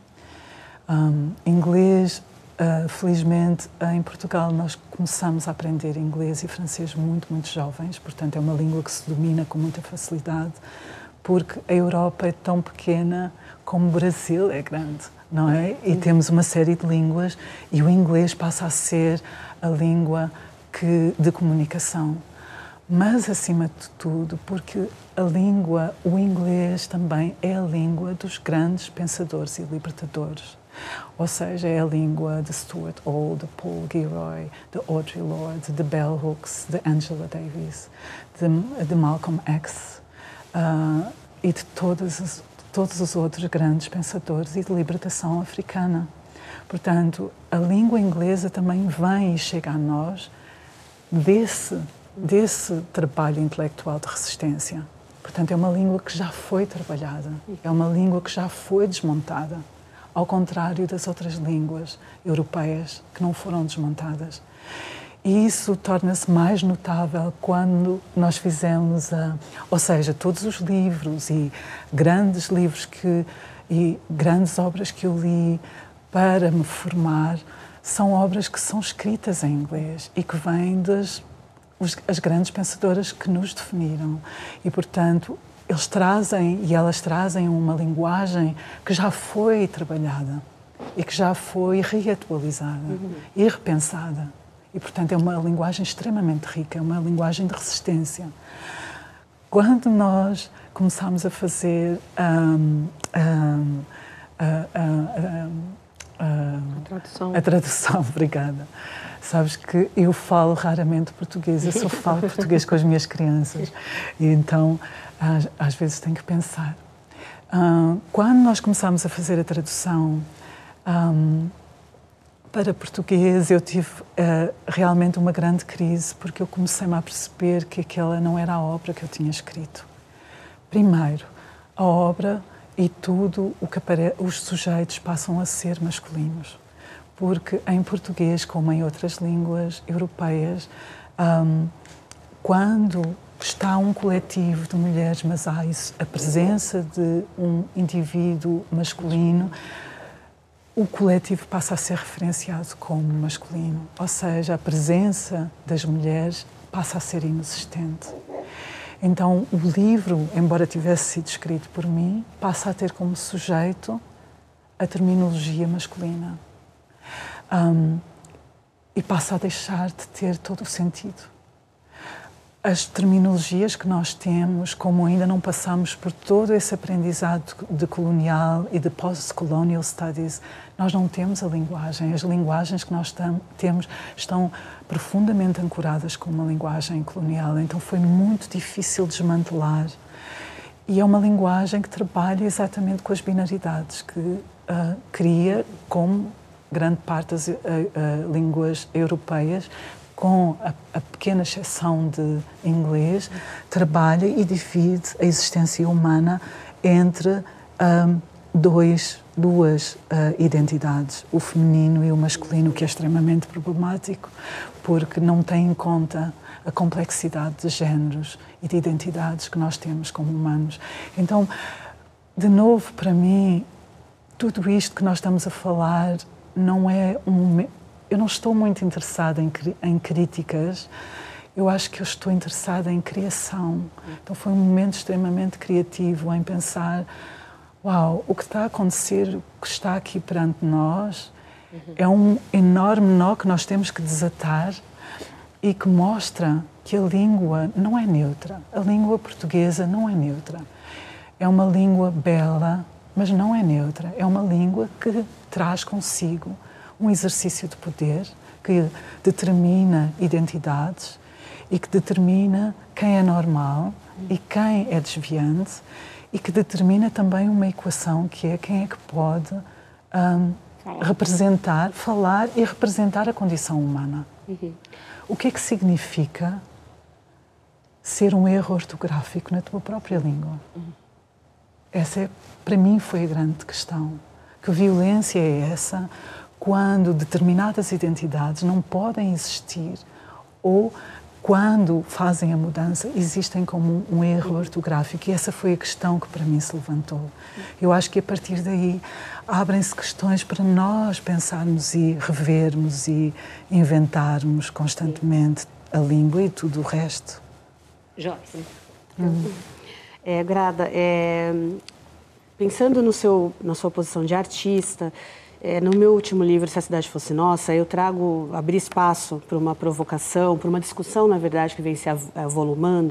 S3: Um, inglês, uh, felizmente, em Portugal nós começamos a aprender inglês e francês muito, muito jovens. Portanto, é uma língua que se domina com muita facilidade, porque a Europa é tão pequena como o Brasil é grande. Não é? E temos uma série de línguas e o inglês passa a ser a língua que, de comunicação. Mas, acima de tudo, porque a língua, o inglês também é a língua dos grandes pensadores e libertadores. Ou seja, é a língua de Stuart Hall, de Paul Gilroy, de Audre Lorde, de Bell Hooks, de Angela Davis, de, de Malcolm X uh, e de todas as, todos os outros grandes pensadores e de libertação africana. Portanto, a língua inglesa também vem e chega a nós desse, desse trabalho intelectual de resistência. Portanto, é uma língua que já foi trabalhada, é uma língua que já foi desmontada, ao contrário das outras línguas europeias que não foram desmontadas. E isso torna-se mais notável quando nós fizemos, a, ou seja, todos os livros e grandes livros que, e grandes obras que eu li para me formar, são obras que são escritas em inglês e que vêm das os, as grandes pensadoras que nos definiram. E, portanto, eles trazem e elas trazem uma linguagem que já foi trabalhada e que já foi reatualizada uhum. e repensada. E, portanto, é uma linguagem extremamente rica, é uma linguagem de resistência. Quando nós começámos a fazer um, um, a, a, a,
S4: a tradução,
S3: a tradução, obrigada. Sabes que eu falo raramente português, eu só falo português com as minhas crianças. E então, às, às vezes, tenho que pensar. Um, quando nós começámos a fazer a tradução um, para português, eu tive uh, realmente uma grande crise, porque eu comecei-me a perceber que aquela não era a obra que eu tinha escrito. Primeiro, a obra e tudo o que apare... os sujeitos passam a ser masculinos. Porque em português, como em outras línguas europeias, um, quando está um coletivo de mulheres, mas há isso, a presença de um indivíduo masculino, o coletivo passa a ser referenciado como masculino. Ou seja, a presença das mulheres passa a ser inexistente. Então, o livro, embora tivesse sido escrito por mim, passa a ter como sujeito a terminologia masculina. Um, e passa a deixar de ter todo o sentido. As terminologias que nós temos, como ainda não passamos por todo esse aprendizado de colonial e de post-colonial studies, nós não temos a linguagem. As linguagens que nós tam, temos estão profundamente ancoradas com uma linguagem colonial, então foi muito difícil desmantelar. E é uma linguagem que trabalha exatamente com as binaridades, que uh, cria, como grande parte das uh, uh, línguas europeias, com a, a pequena exceção de inglês, trabalha e divide a existência humana entre um, dois, duas uh, identidades, o feminino e o masculino, que é extremamente problemático, porque não tem em conta a complexidade de géneros e de identidades que nós temos como humanos. Então, de novo, para mim, tudo isto que nós estamos a falar não é um... Eu não estou muito interessada em, em críticas, eu acho que eu estou interessada em criação. Então foi um momento extremamente criativo em pensar, uau, o que está a acontecer, o que está aqui perante nós, uhum. é um enorme nó que nós temos que desatar e que mostra que a língua não é neutra. A língua portuguesa não é neutra. É uma língua bela, mas não é neutra. É uma língua que traz consigo um exercício de poder que determina identidades e que determina quem é normal e quem é desviante e que determina também uma equação que é quem é que pode um, representar, falar e representar a condição humana. Uhum. O que é que significa ser um erro ortográfico na tua própria língua? Uhum. Essa, é, para mim, foi a grande questão. Que violência é essa quando determinadas identidades não podem existir ou quando fazem a mudança existem como um erro ortográfico? E essa foi a questão que para mim se levantou. Eu acho que a partir daí abrem-se questões para nós pensarmos e revermos e inventarmos constantemente a língua e tudo o resto.
S1: Joyce.
S5: Hum. É, Grada, é, pensando no seu, na sua posição de artista, É, no meu último livro, Se a Cidade Fosse Nossa, eu trago, abri espaço para uma provocação, para uma discussão, na verdade, que vem se avolumando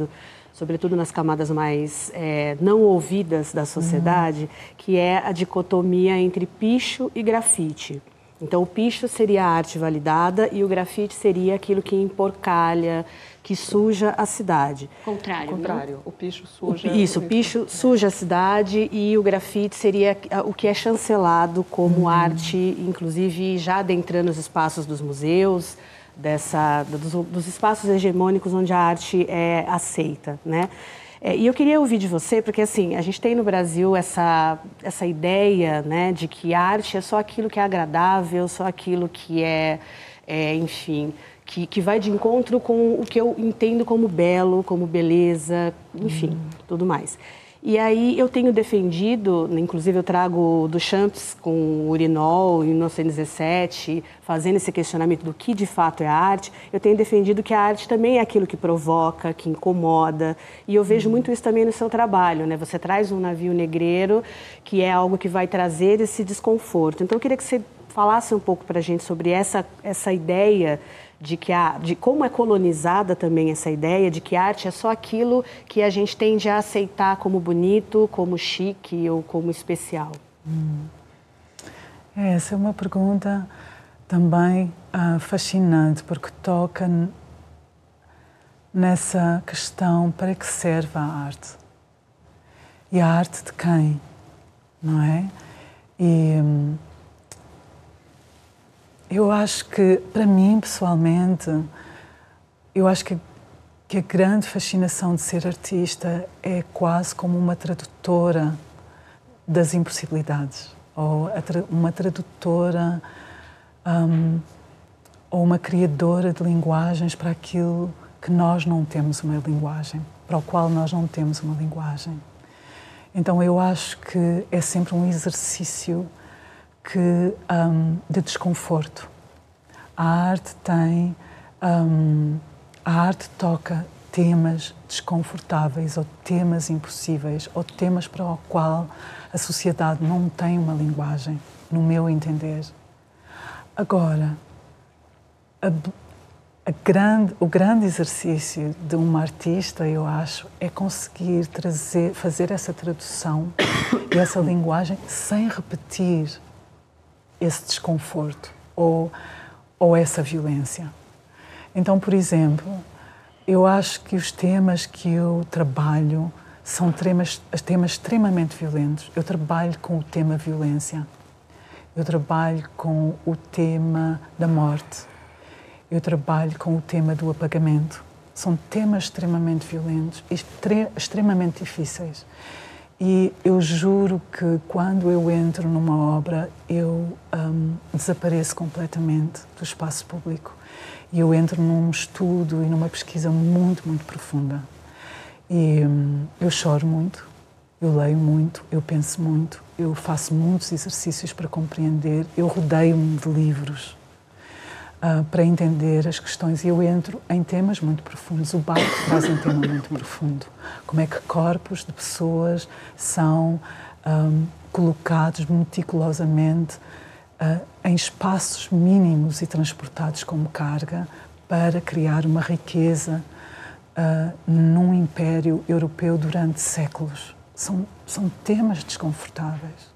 S5: sobretudo nas camadas mais é, não ouvidas da sociedade, uhum. que é a dicotomia entre picho e grafite. Então, o picho seria a arte validada e o grafite seria aquilo que emporcalha, que suja a cidade.
S1: Contrário,
S4: Contrário.
S1: Não?
S4: O picho suja...
S5: O, isso, o picho suja a cidade e o grafite seria o que é chancelado como hum. arte, inclusive já adentrando os espaços dos museus, dessa, dos, dos espaços hegemônicos onde a arte é aceita, né? É, e eu queria ouvir de você, porque assim, a gente tem no Brasil essa, essa ideia, né, de que arte é só aquilo que é agradável, só aquilo que é, é enfim, que, que vai de encontro com o que eu entendo como belo, como beleza, enfim, hum. tudo mais. E aí eu tenho defendido, inclusive eu trago do Champs com o Urinol em mil novecentos e dezessete, fazendo esse questionamento do que de fato é arte, eu tenho defendido que a arte também é aquilo que provoca, que incomoda, e eu vejo muito isso também no seu trabalho, né? Você traz um navio negreiro, que é algo que vai trazer esse desconforto. Então eu queria que você falasse um pouco para a gente sobre essa, essa ideia de, que a, de como é colonizada também essa ideia de que a arte é só aquilo que a gente tende a aceitar como bonito, como chique ou como especial.
S3: Hum. Essa é uma pergunta também uh, fascinante, porque toca nessa questão: para que serve a arte? E a arte de quem? Não é? E hum, eu acho que, para mim, pessoalmente, eu acho que, que a grande fascinação de ser artista é quase como uma tradutora das impossibilidades, ou uma tradutora um, ou uma criadora de linguagens para aquilo que nós não temos uma linguagem, para o qual nós não temos uma linguagem. Então eu acho que é sempre um exercício que, um, de desconforto. A arte tem, um, a arte toca temas desconfortáveis ou temas impossíveis ou temas para o qual a sociedade não tem uma linguagem, no meu entender. Agora, a, a grande, o grande exercício de uma artista, eu acho, é conseguir trazer, fazer essa tradução e essa linguagem sem repetir esse desconforto ou, ou essa violência. Então, por exemplo, eu acho que os temas que eu trabalho são temas, temas extremamente violentos. Eu trabalho com o tema violência, eu trabalho com o tema da morte, eu trabalho com o tema do apagamento. São temas extremamente violentos e extremamente difíceis. E eu juro que quando eu entro numa obra, eu um, desapareço completamente do espaço público. E eu entro num estudo e numa pesquisa muito, muito profunda. E um, eu choro muito, eu leio muito, eu penso muito, eu faço muitos exercícios para compreender, eu rodeio-me de livros uh, para entender as questões. E eu entro em temas muito profundos. O Barco traz um tema muito profundo. Como é que corpos de pessoas são um, colocados meticulosamente uh, em espaços mínimos e transportados como carga para criar uma riqueza uh, num império europeu durante séculos. São, são temas desconfortáveis.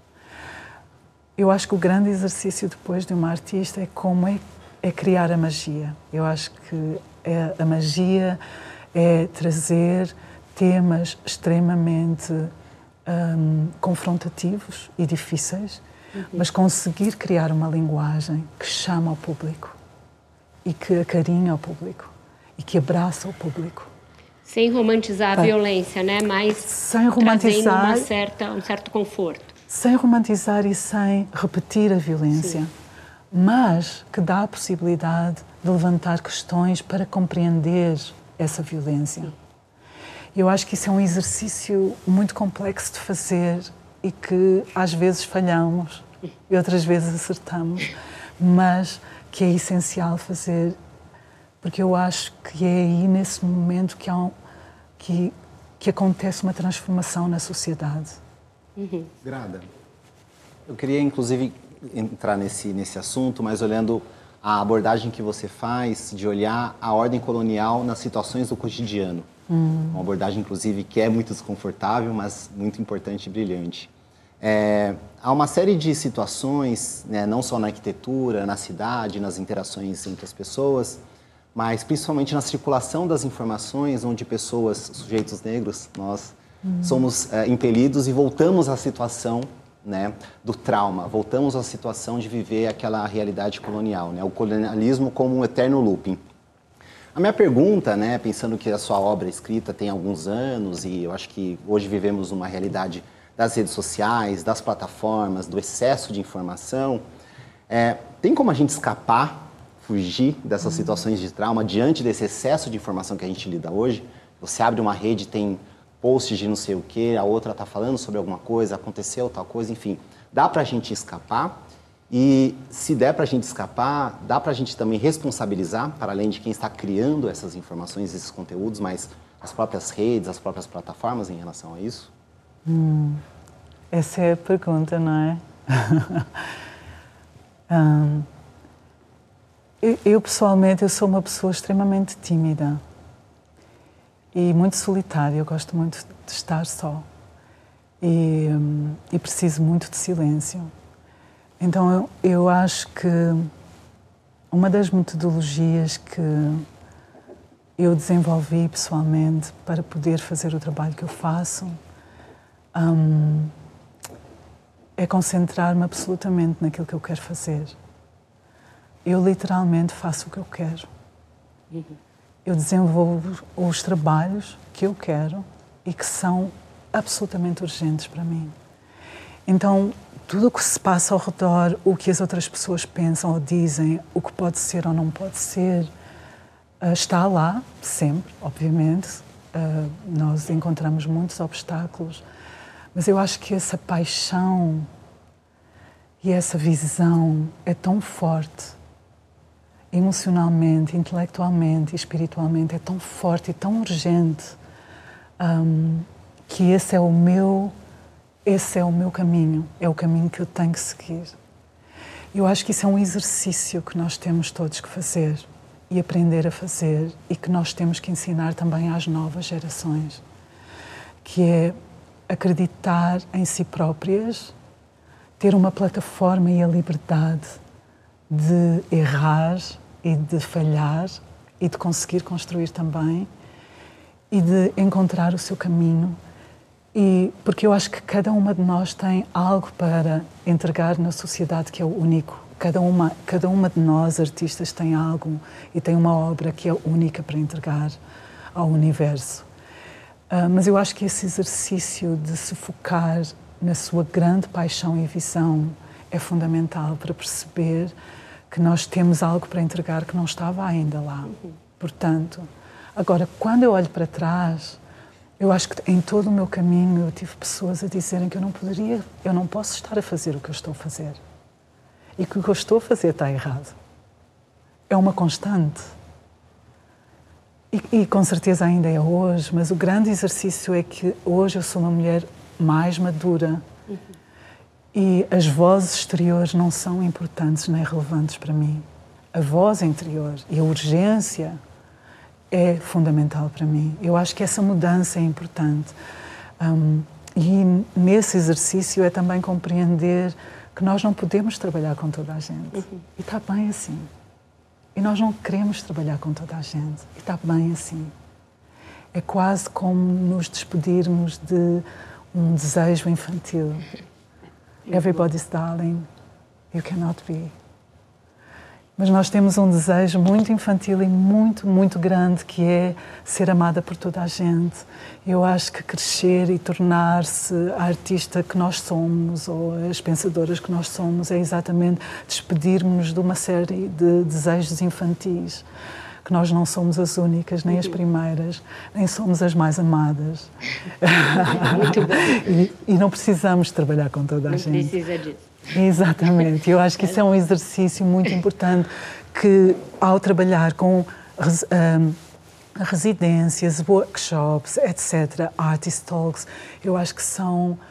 S3: Eu acho que o grande exercício depois de uma artista é como é, é criar a magia. Eu acho que é, a magia é trazer temas extremamente um, confrontativos e difíceis, uhum. mas conseguir criar uma linguagem que chama ao público e que acarinha o público e que abraça o público.
S1: Sem romantizar a
S3: é.
S1: violência, né? Mas
S3: sem romantizar,
S1: trazendo uma certa, um certo conforto.
S3: Sem romantizar e sem repetir a violência, sim. mas que dá a possibilidade de levantar questões para compreender essa violência. Sim. Eu acho que isso é um exercício muito complexo de fazer e que às vezes falhamos e outras vezes acertamos, mas que é essencial fazer, porque eu acho que é aí nesse momento que, há um, que, que acontece uma transformação na sociedade.
S6: Uhum. Grada, eu queria inclusive entrar nesse, nesse assunto, mas olhando a abordagem que você faz de olhar a ordem colonial nas situações do cotidiano. Hum. Uma abordagem, inclusive, que é muito desconfortável, mas muito importante e brilhante. É, há uma série de situações, né, não só na arquitetura, na cidade, nas interações entre as pessoas, mas principalmente na circulação das informações, onde pessoas, sujeitos negros, nós hum. somos é, impelidos e voltamos à situação, né, do trauma, voltamos à situação de viver aquela realidade colonial, né, o colonialismo como um eterno looping. A minha pergunta, né, pensando que a sua obra escrita tem alguns anos e eu acho que hoje vivemos uma realidade das redes sociais, das plataformas, do excesso de informação, é, tem como a gente escapar, fugir dessas uhum. situações de trauma diante desse excesso de informação que a gente lida hoje? Você abre uma rede, tem posts de não sei o quê, a outra está falando sobre alguma coisa, aconteceu tal coisa, enfim. Dá para a gente escapar e, se der para a gente escapar, dá para a gente também responsabilizar, para além de quem está criando essas informações, esses conteúdos, mas as próprias redes, as próprias plataformas em relação a isso?
S3: Hum, essa é a pergunta, não é? um, eu, eu, pessoalmente, eu sou uma pessoa extremamente tímida. E muito solitária, eu gosto muito de estar só. E, e preciso muito de silêncio. Então, eu, eu acho que uma das metodologias que eu desenvolvi pessoalmente para poder fazer o trabalho que eu faço um, é concentrar-me absolutamente naquilo que eu quero fazer. Eu literalmente faço o que eu quero. Uhum. Eu desenvolvo os trabalhos que eu quero e que são absolutamente urgentes para mim. Então, tudo o que se passa ao redor, o que as outras pessoas pensam ou dizem, o que pode ser ou não pode ser, está lá, sempre, obviamente. Nós encontramos muitos obstáculos, mas eu acho que essa paixão e essa visão é tão forte, emocionalmente, intelectualmente e espiritualmente, é tão forte e tão urgente, um, que esse é o meu, esse é o meu caminho, é o caminho que eu tenho que seguir. Eu acho que isso é um exercício que nós temos todos que fazer e aprender a fazer e que nós temos que ensinar também às novas gerações, que é acreditar em si próprias, ter uma plataforma e a liberdade de errar e de falhar e de conseguir construir também e de encontrar o seu caminho. E porque eu acho que cada uma de nós tem algo para entregar na sociedade que é o único. Cada uma, cada uma de nós, artistas, tem algo e tem uma obra que é única para entregar ao universo. Uh, mas eu acho que esse exercício de se focar na sua grande paixão e visão é fundamental para perceber que nós temos algo para entregar que não estava ainda lá. Uhum. Portanto, agora, quando eu olho para trás, eu acho que em todo o meu caminho eu tive pessoas a dizerem que eu não poderia, eu não posso estar a fazer o que eu estou a fazer. E que o que eu estou a fazer está errado. É uma constante. E, e com certeza ainda é hoje, mas o grande exercício é que hoje eu sou uma mulher mais madura. Uhum. E as vozes exteriores não são importantes nem relevantes para mim. A voz interior e a urgência é fundamental para mim. Eu acho que essa mudança é importante. Um, e nesse exercício é também compreender que nós não podemos trabalhar com toda a gente. Uhum. E está bem assim. E nós não queremos trabalhar com toda a gente. E está bem assim. É quase como nos despedirmos de um desejo infantil. Everybody's darling, you cannot be. Mas nós temos um desejo muito infantil e muito, muito grande, que é ser amada por toda a gente. Eu acho que crescer e tornar-se a artista que nós somos, ou as pensadoras que nós somos, é exatamente despedirmos de uma série de desejos infantis. Que nós não somos as únicas, nem as primeiras, nem somos as mais amadas.
S1: Muito bem.
S3: e, e não precisamos trabalhar com toda a
S1: não
S3: gente.
S1: Não precisa disso.
S3: Exatamente. Eu acho que isso é um exercício muito importante que, ao trabalhar com um, residências, workshops, etcétera, artist talks, eu acho que são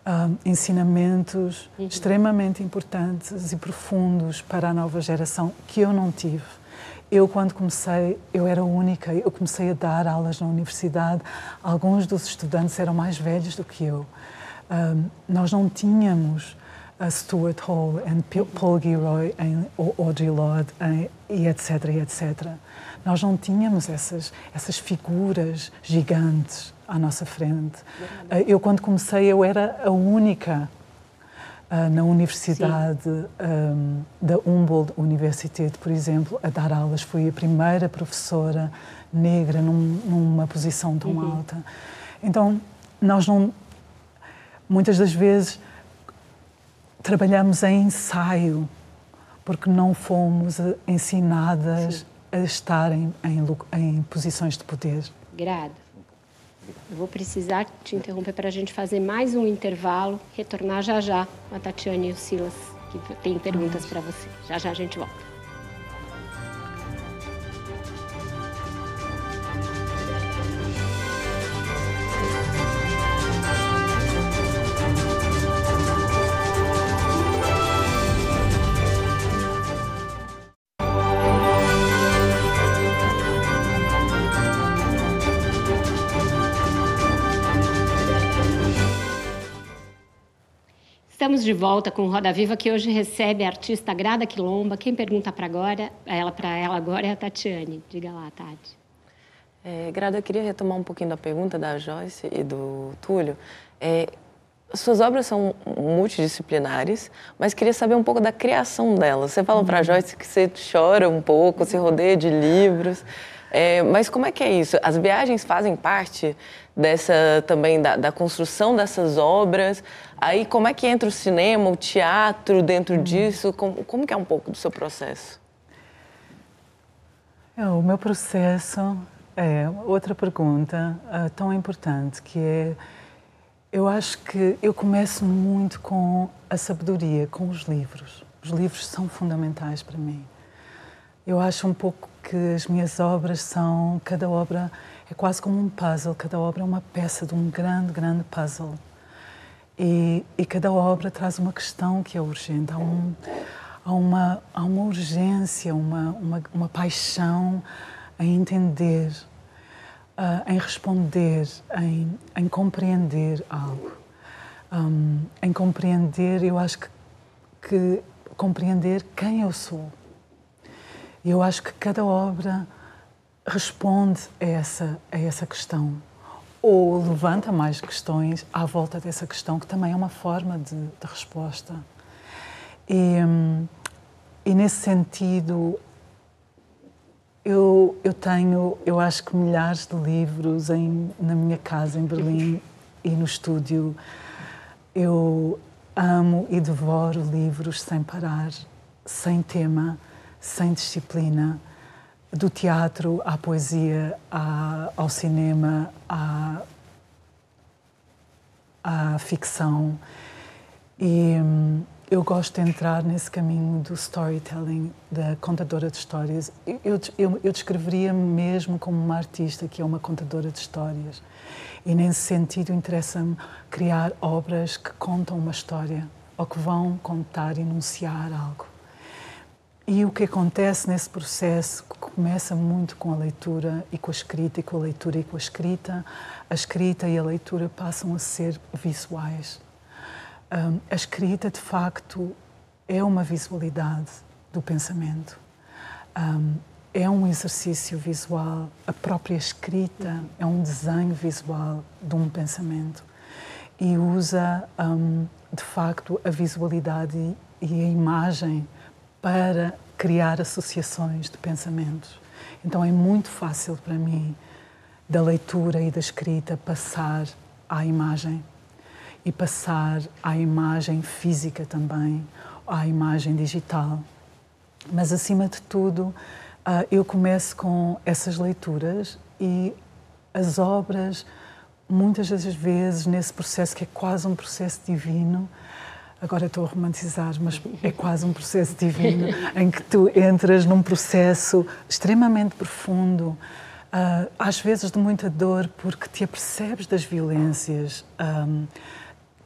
S3: uh, ensinamentos uhum. extremamente importantes e profundos para a nova geração que eu não tive. Eu, quando comecei, eu era única, eu comecei a dar aulas na universidade, alguns dos estudantes eram mais velhos do que eu. Um, nós não tínhamos a Stuart Hall, e Paul Gilroy, em Audre Lorde, em, e etc, e etcétera. Nós não tínhamos essas, essas figuras gigantes à nossa frente. Uh, eu, quando comecei, eu era a única uh, na universidade um, da Humboldt Universität, por exemplo, a dar aulas. Fui a primeira professora negra num, numa posição tão uhum. alta. Então, nós não... Muitas das vezes trabalhamos em ensaio, porque não fomos ensinadas Sim. a estar em, em, em posições de poder.
S1: Grada, eu vou precisar te interromper para a gente fazer mais um intervalo, retornar já já com a Tatiane e o Silas, que tem perguntas para você. Já já a gente volta. Estamos de volta com o Roda Viva, que hoje recebe a artista Grada Quilomba. Quem pergunta para agora, ela para ela agora é a Tatiane. Diga lá, Tati.
S7: É, Grada, eu queria retomar um pouquinho da pergunta da Joyce e do Túlio. É, suas obras são multidisciplinares, mas queria saber um pouco da criação delas. Você falou uhum. para a Joyce que você chora um pouco, se rodeia de livros. É, mas como é que é isso? As viagens fazem parte dessa também da, da construção dessas obras? Aí como é que entra o cinema, o teatro dentro uhum. disso? Como, como que é um pouco do seu processo?
S3: É, o meu processo é outra pergunta uh, tão importante, que é, eu acho que eu começo muito com a sabedoria, com os livros. Os livros são fundamentais para mim. Eu acho um pouco que as minhas obras são, cada obra é quase como um puzzle, cada obra é uma peça de um grande, grande puzzle. E, e cada obra traz uma questão que é urgente, há, um, há, uma, há uma urgência, uma, uma, uma paixão em entender, uh, em responder, em, em compreender algo. Um, em compreender, eu acho que, que compreender quem eu sou. E eu acho que cada obra responde a essa, a essa questão, ou levanta mais questões à volta dessa questão, que também é uma forma de, de resposta. E, e nesse sentido, eu, eu tenho, eu acho que milhares de livros em, na minha casa em Berlim e no estúdio. Eu amo e devoro livros sem parar, sem tema, sem disciplina, do teatro à poesia, à, ao cinema, à, à ficção. E hum, eu gosto de entrar nesse caminho do storytelling, da contadora de histórias. Eu, eu, eu descreveria-me mesmo como uma artista que é uma contadora de histórias. E nesse sentido interessa-me criar obras que contam uma história ou que vão contar, enunciar algo. E o que acontece nesse processo começa muito com a leitura e com a escrita, e com a leitura e com a escrita. A escrita e a leitura passam a ser visuais. Um, a escrita, de facto, é uma visualidade do pensamento. Um, é um exercício visual. A própria escrita é um desenho visual de um pensamento. E usa, um, de facto, a visualidade e, e a imagem para criar associações de pensamentos. Então é muito fácil para mim, da leitura e da escrita, passar à imagem e passar à imagem física também, à imagem digital. Mas, acima de tudo, eu começo com essas leituras e as obras, muitas das vezes, nesse processo que é quase um processo divino. Agora estou a romantizar, mas é quase um processo divino, em que tu entras num processo extremamente profundo, uh, às vezes de muita dor, porque te apercebes das violências, um,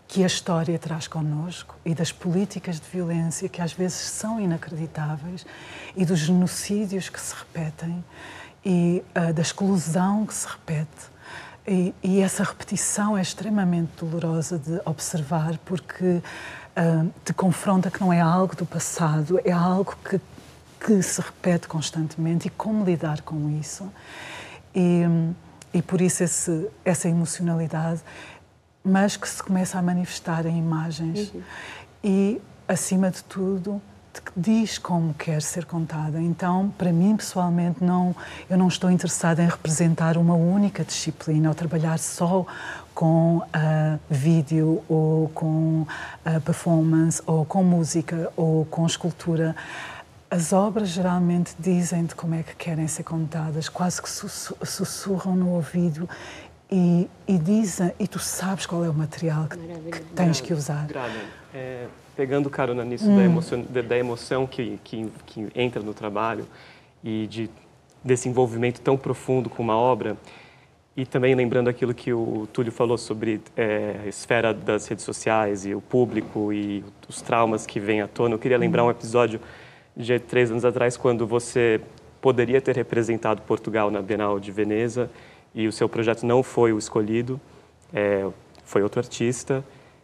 S3: que a história traz connosco e das políticas de violência que às vezes são inacreditáveis e dos genocídios que se repetem e uh, da exclusão que se repete. E, e essa repetição é extremamente dolorosa de observar porque uh, te confronta que não é algo do passado, é algo que, que se repete constantemente e como lidar com isso. E, e por isso esse, essa emocionalidade, mas que se começa a manifestar em imagens uhum. e, acima de tudo, diz como quer ser contada. Então, para mim, pessoalmente, não, eu não estou interessada em representar uma única disciplina ou trabalhar só com uh, vídeo ou com uh, performance ou com música ou com escultura. As obras geralmente dizem-te como é que querem ser contadas, quase que sussurram no ouvido e, e dizem, e tu sabes qual é o material que, que tens que usar.
S8: Grada, é, pegando carona nisso
S3: hum.
S8: da emoção, da, da emoção que, que, que entra no trabalho e de, desse envolvimento tão profundo com uma obra, e também lembrando aquilo que o Túlio falou sobre é, a esfera das redes sociais e o público e os traumas que vêm à tona, eu queria lembrar um episódio de três anos atrás, quando você poderia ter representado Portugal na Bienal de Veneza e o seu projeto não foi o escolhido, é, foi outro artista,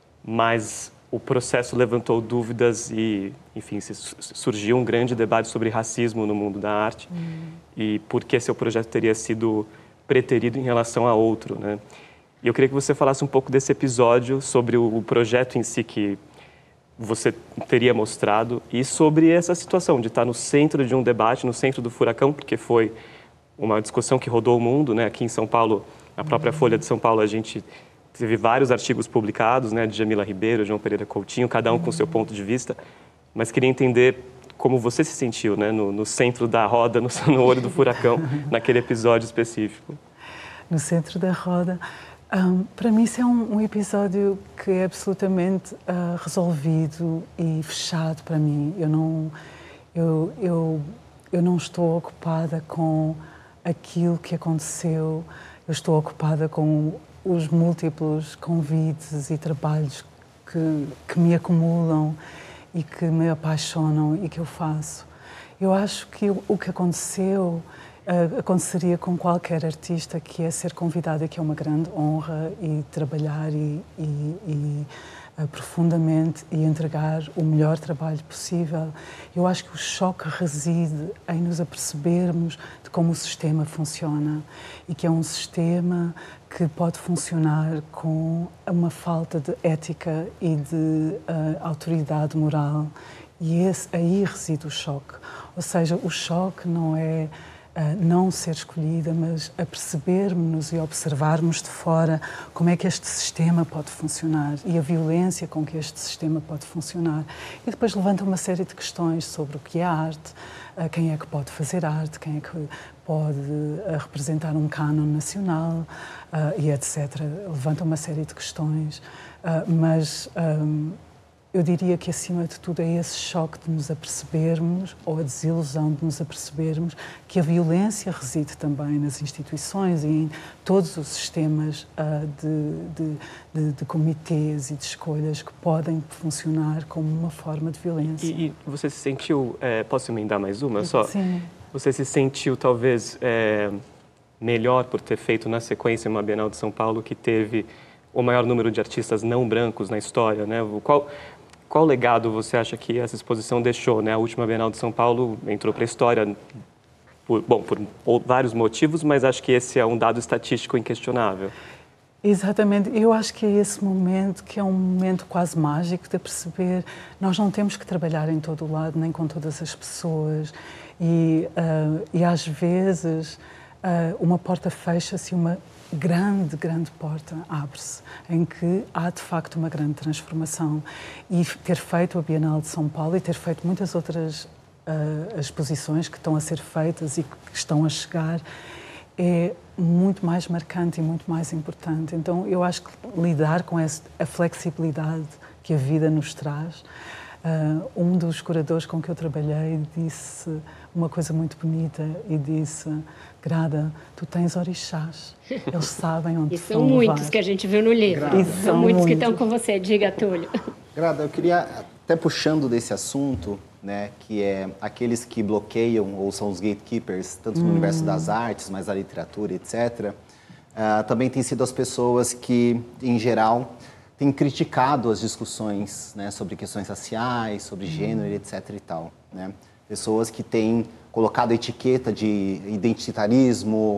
S8: mas o processo levantou dúvidas e, enfim, surgiu um grande debate sobre racismo no mundo da arte hum. e por que seu projeto teria sido preterido em relação a outro, né? E eu queria que você falasse um pouco desse episódio, sobre o projeto em si que você teria mostrado e sobre essa situação de estar no centro de um debate, no centro do furacão, porque foi uma discussão que rodou o mundo, né? Aqui em São Paulo, na própria Folha de São Paulo, a gente teve vários artigos publicados, né? De Jamila Ribeiro, João Pereira Coutinho, cada um com seu ponto de vista, mas queria entender como você se sentiu, né? No, no centro da roda, no, no olho do furacão, naquele episódio específico.
S3: No centro da roda. Um, para mim, isso é um, um episódio que é absolutamente uh, resolvido e fechado para mim. Eu não, eu, eu, eu não estou ocupada com aquilo que aconteceu, eu estou ocupada com os múltiplos convites e trabalhos que, que me acumulam e que me apaixonam e que eu faço. Eu acho que o que aconteceu Uh, aconteceria com qualquer artista, que é ser convidada, que é uma grande honra, e trabalhar e, e, e uh, profundamente e entregar o melhor trabalho possível. Eu acho que o choque reside em nos apercebermos de como o sistema funciona e que é um sistema que pode funcionar com uma falta de ética e de uh, autoridade moral, e esse, aí reside o choque. Ou seja, o choque não é Uh, não ser escolhida, mas a percebermos e observarmos de fora como é que este sistema pode funcionar e a violência com que este sistema pode funcionar. E depois levanta uma série de questões sobre o que é arte, uh, quem é que pode fazer arte, quem é que pode uh, representar um cânon nacional uh, e etcétera. Levanta uma série de questões, uh, mas um, eu diria que, acima de tudo, é esse choque de nos apercebermos, ou a desilusão de nos apercebermos, que a violência reside também nas instituições e em todos os sistemas uh, de, de, de, de comitês e de escolhas que podem funcionar como uma forma de violência.
S8: E, e você se sentiu... É, posso emendar mais uma só?
S3: Sim.
S8: Você se sentiu, talvez, é, melhor por ter feito, na sequência, uma Bienal de São Paulo que teve o maior número de artistas não brancos na história, né? Qual... Qual legado você acha que essa exposição deixou, né? A última Bienal de São Paulo entrou para a história, por, bom, por vários motivos, mas acho que esse é um dado estatístico inquestionável.
S3: Exatamente. Eu acho que é esse momento que é um momento quase mágico de perceber nós não temos que trabalhar em todo o lado, nem com todas as pessoas. E, uh, e às vezes, uh, uma porta fecha-se e uma grande, grande porta abre-se, em que há, de facto, uma grande transformação. E ter feito a Bienal de São Paulo e ter feito muitas outras uh, exposições que estão a ser feitas e que estão a chegar é muito mais marcante e muito mais importante. Então, eu acho que lidar com essa, a flexibilidade que a vida nos traz Uh, um dos curadores com que eu trabalhei disse uma coisa muito bonita e disse: Grada, tu tens orixás, eles sabem onde
S1: E
S3: te
S1: são
S3: vão
S1: muitos
S3: levar.
S1: que a gente viu no livro.
S6: Grada.
S3: E
S1: São
S3: são
S1: muitos que
S3: muitos.
S1: estão com você. Diga, Túlio.
S6: Grada, eu queria, até puxando desse assunto, né, que é aqueles que bloqueiam ou são os gatekeepers, tanto no
S3: Hum.
S6: universo das artes, mas da literatura, etcétera, uh, também têm sido as pessoas que, em geral, têm criticado as discussões, né, sobre questões raciais, sobre gênero, etc e tal, né? Pessoas que têm colocado a etiqueta de identitarismo,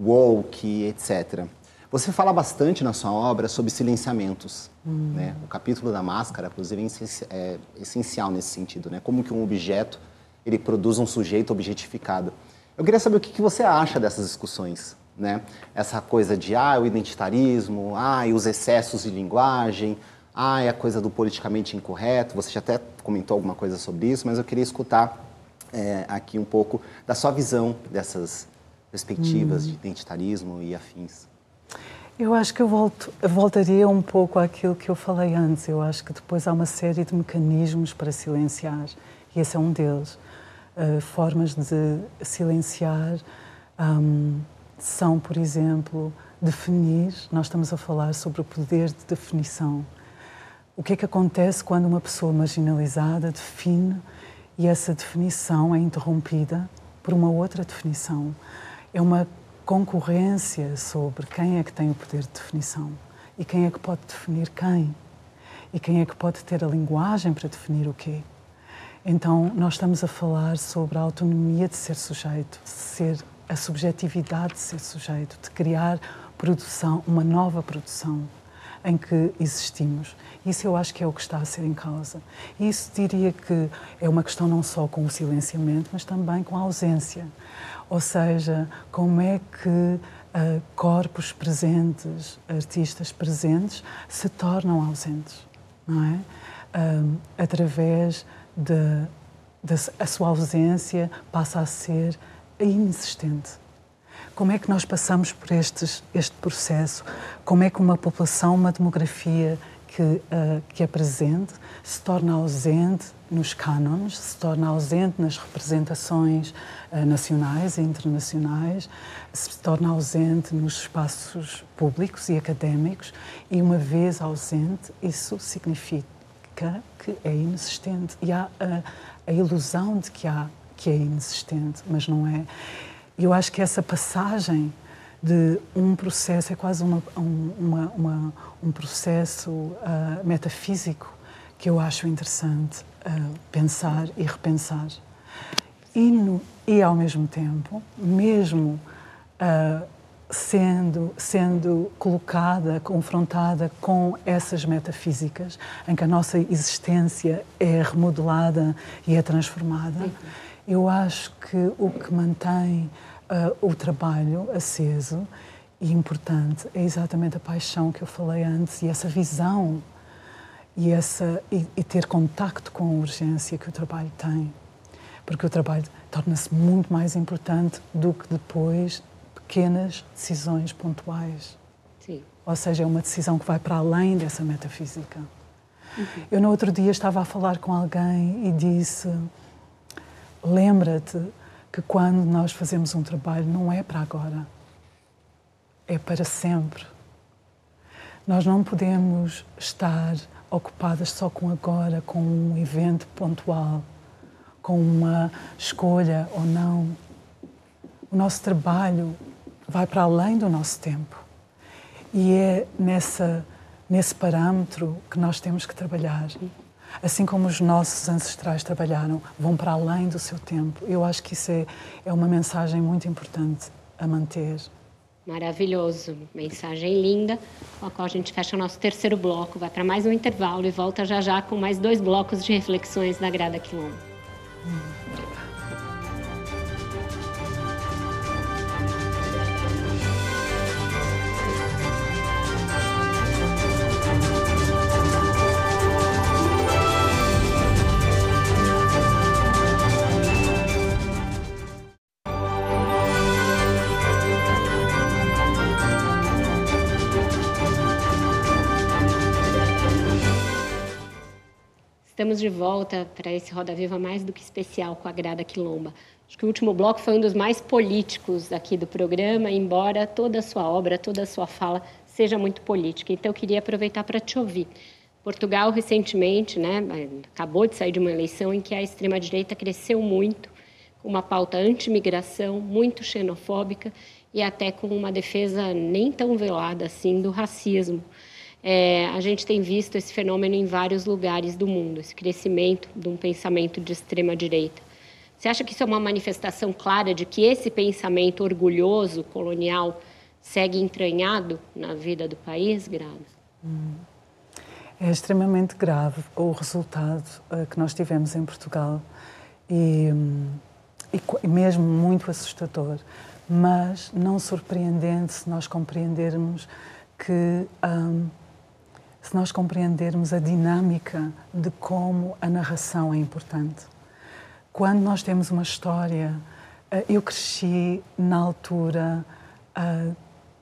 S6: woke, etcétera. Você fala bastante na sua obra sobre silenciamentos, hum. né? O capítulo da máscara, inclusive, é essencial nesse sentido, né? Como que um objeto, ele produz um sujeito objetificado. Eu queria saber o que que você acha dessas discussões, né? Essa coisa de, ah, o identitarismo, ah, e os excessos de linguagem, ah, é a coisa do politicamente incorreto. Você já até comentou alguma coisa sobre isso, mas eu queria escutar é, aqui um pouco da sua visão dessas perspectivas hum. de identitarismo e afins.
S3: Eu acho que eu, volto, eu voltaria um pouco àquilo que eu falei antes. Eu acho que depois há uma série de mecanismos para silenciar, e esse é um deles. Uh, formas de silenciar um, são, por exemplo, definir. Nós estamos a falar sobre o poder de definição. O que é que acontece quando uma pessoa marginalizada define e essa definição é interrompida por uma outra definição? É uma concorrência sobre quem é que tem o poder de definição e quem é que pode definir quem e quem é que pode ter a linguagem para definir o quê. Então, nós estamos a falar sobre a autonomia de ser sujeito, de ser a subjetividade de ser sujeito, de criar produção, uma nova produção em que existimos. Isso eu acho que é o que está a ser em causa. E isso diria que é uma questão não só com o silenciamento, mas também com a ausência. Ou seja, como é que uh, corpos presentes, artistas presentes, se tornam ausentes, não é? Um, através de, de a sua ausência passa a ser inexistente. Como é que nós passamos por estes, este processo? Como é que uma população, uma demografia que, uh, que é presente, se torna ausente nos cânones, se torna ausente nas representações uh, nacionais e internacionais, se torna ausente nos espaços públicos e académicos, e uma vez ausente, isso significa que é inexistente. E há a, a ilusão de que, há, que é inexistente, mas não é. Eu acho que essa passagem de um processo, é quase uma, uma, uma, um processo uh, metafísico que eu acho interessante uh, pensar e repensar. E, no, e, ao mesmo tempo, mesmo uh, sendo, sendo colocada, confrontada com essas metafísicas, em que a nossa existência é remodelada e é transformada, eu acho que o que mantém uh, o trabalho aceso e importante é exatamente a paixão que eu falei antes e essa visão e, essa, e, e ter contacto com a urgência que o trabalho tem. Porque o trabalho torna-se muito mais importante do que depois pequenas decisões pontuais.
S1: Sim.
S3: Ou seja, é uma decisão que vai para além dessa metafísica. Uhum. Eu, no outro dia, estava a falar com alguém e disse: lembra-te que quando nós fazemos um trabalho não é para agora, é para sempre. Nós não podemos estar ocupadas só com agora, com um evento pontual, com uma escolha ou não. O nosso trabalho vai para além do nosso tempo. E é nessa, nesse parâmetro que nós temos que trabalhar. Assim como os nossos ancestrais trabalharam, vão para além do seu tempo. Eu acho que isso é, é uma mensagem muito importante a manter.
S1: Maravilhoso, mensagem linda, com a qual a gente fecha o nosso terceiro bloco, vai para mais um intervalo e volta já já com mais dois blocos de reflexões na Grada Quilombo. Hum. Estamos de volta para esse Roda Viva mais do que especial com a Grada Quilomba. Acho que o último bloco foi um dos mais políticos aqui do programa, embora toda a sua obra, toda a sua fala seja muito política. Então, eu queria aproveitar para te ouvir. Portugal, recentemente, né, acabou de sair de uma eleição em que a extrema-direita cresceu muito, com uma pauta anti-imigração, muito xenofóbica e até com uma defesa nem tão velada assim do racismo. É, a gente tem visto esse fenômeno em vários lugares do mundo, esse crescimento de um pensamento de extrema-direita. Você acha que isso é uma manifestação clara de que esse pensamento orgulhoso, colonial, segue entranhado na vida do país, Grada?
S3: Hum. É extremamente grave o resultado uh, que nós tivemos em Portugal e, um, e, e mesmo muito assustador, mas não surpreendente se nós compreendermos que um, se nós compreendermos a dinâmica de como a narração é importante. Quando nós temos uma história, uh, eu cresci na altura uh,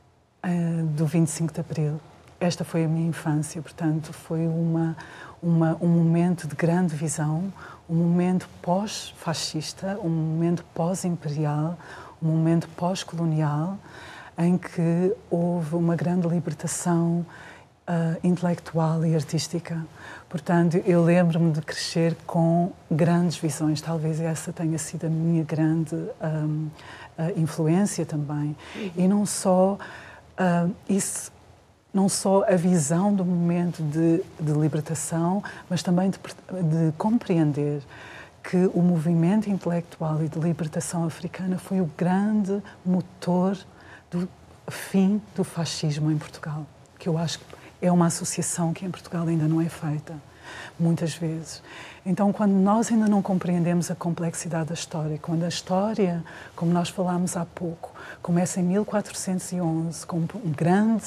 S3: uh, do vinte e cinco de Abril. Esta foi a minha infância, portanto, foi uma, uma, um momento de grande visão, um momento pós-fascista, um momento pós-imperial, um momento pós-colonial, em que houve uma grande libertação uh, intelectual e artística. Portanto, eu lembro-me de crescer com grandes visões, talvez essa tenha sido a minha grande um, uh, influência também. Uhum. E não só uh, isso... não só a visão do momento de, de libertação, mas também de, de compreender que o movimento intelectual e de libertação africana foi o grande motor do fim do fascismo em Portugal, que eu acho que é uma associação que em Portugal ainda não é feita, muitas vezes. Então, quando nós ainda não compreendemos a complexidade da história, quando a história, como nós falámos há pouco, começa em mil quatrocentos e onze, com um grande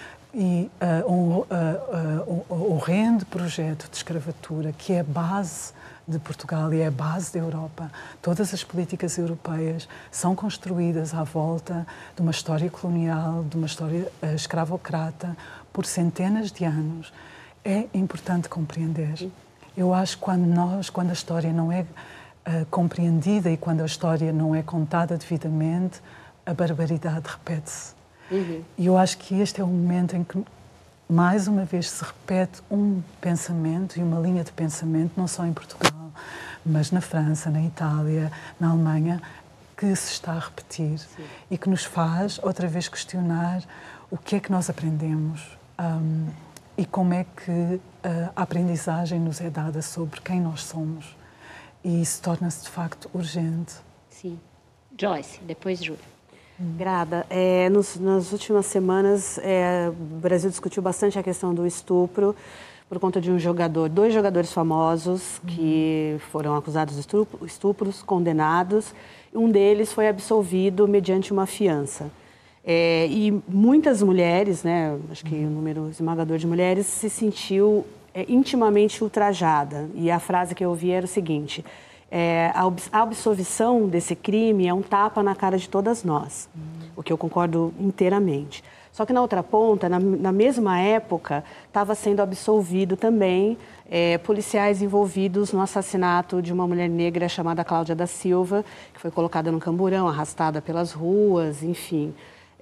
S3: e uh, um uh, uh, uh, horrendo projeto de escravatura que é a base de Portugal e é a base da Europa. Todas as políticas europeias são construídas à volta de uma história colonial, de uma história uh, escravocrata, por centenas de anos. É importante compreender. Eu acho que quando nós, quando a história não é uh, compreendida e quando a história não é contada devidamente, a barbaridade repete-se. Uhum. E eu acho que este é o momento em que, mais uma vez, se repete um pensamento e uma linha de pensamento, não só em Portugal, mas na França, na Itália, na Alemanha, que se está a repetir. Sim. E que nos faz, outra vez, questionar o que é que nós aprendemos um, e como é que a aprendizagem nos é dada sobre quem nós somos. E isso torna-se, de facto, urgente.
S1: Sim. Joyce, depois Júlia.
S5: Grada, é, nos, nas últimas semanas é, o Brasil discutiu bastante a questão do estupro por conta de um jogador, dois jogadores famosos que foram acusados de estupro, estupros, condenados. Um deles foi absolvido mediante uma fiança. É, e muitas mulheres, né, acho que o número esmagador de mulheres, se sentiu é, intimamente ultrajada. E a frase que eu ouvi era o seguinte: É, a absolvição desse crime é um tapa na cara de todas nós, hum. o que eu concordo inteiramente. Só que na outra ponta, na, na mesma época, estava sendo absolvido também é, policiais envolvidos no assassinato de uma mulher negra chamada Cláudia da Silva, que foi colocada no camburão, arrastada pelas ruas, enfim.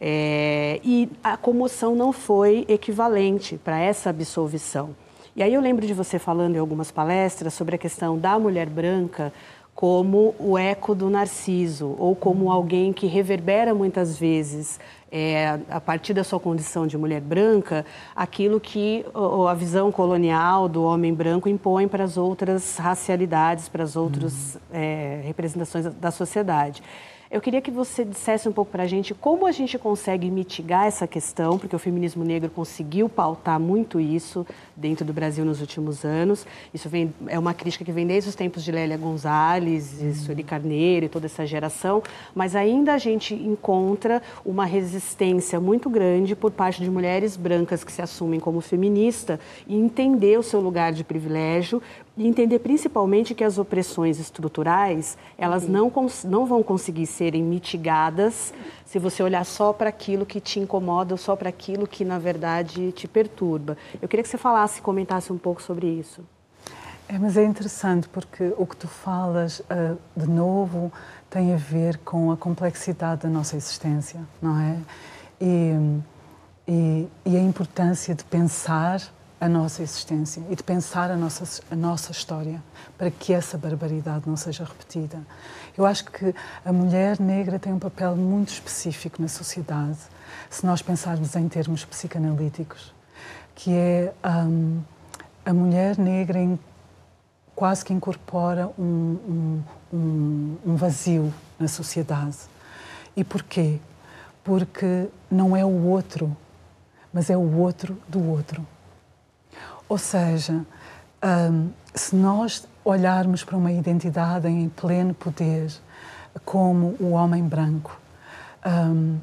S5: É, e a comoção não foi equivalente para essa absolvição. E aí eu lembro de você falando em algumas palestras sobre a questão da mulher branca como o eco do Narciso, ou como alguém que reverbera muitas vezes, é, a partir da sua condição de mulher branca, aquilo que a visão colonial do homem branco impõe para as outras racialidades, para as outras uhum. é, representações da sociedade. Eu queria que você dissesse um pouco para a gente como a gente consegue mitigar essa questão, porque o feminismo negro conseguiu pautar muito isso dentro do Brasil nos últimos anos. Isso vem, é uma crítica que vem desde os tempos de Lélia Gonzalez, uhum. Sueli Carneiro e toda essa geração, mas ainda a gente encontra uma resistência muito grande por parte de mulheres brancas que se assumem como feminista e entender o seu lugar de privilégio e entender principalmente que as opressões estruturais, elas uhum. não, não vão conseguir serem mitigadas se você olhar só para aquilo que te incomoda ou só para aquilo que, na verdade, te perturba. Eu queria que você falasse, comentasse um pouco sobre isso.
S3: É, mas é interessante porque o que tu falas, uh, de novo, tem a ver com a complexidade da nossa existência, não é? E, e, e a importância de pensar a nossa existência e de pensar a nossa, a nossa história para que essa barbaridade não seja repetida. Eu acho que a mulher negra tem um papel muito específico na sociedade, se nós pensarmos em termos psicanalíticos, que é um, a mulher negra em quase que incorpora um, um, um vazio na sociedade. E porquê? Porque não é o outro, mas é o outro do outro. Ou seja, um, se nós olharmos para uma identidade em pleno poder, como o homem branco, um,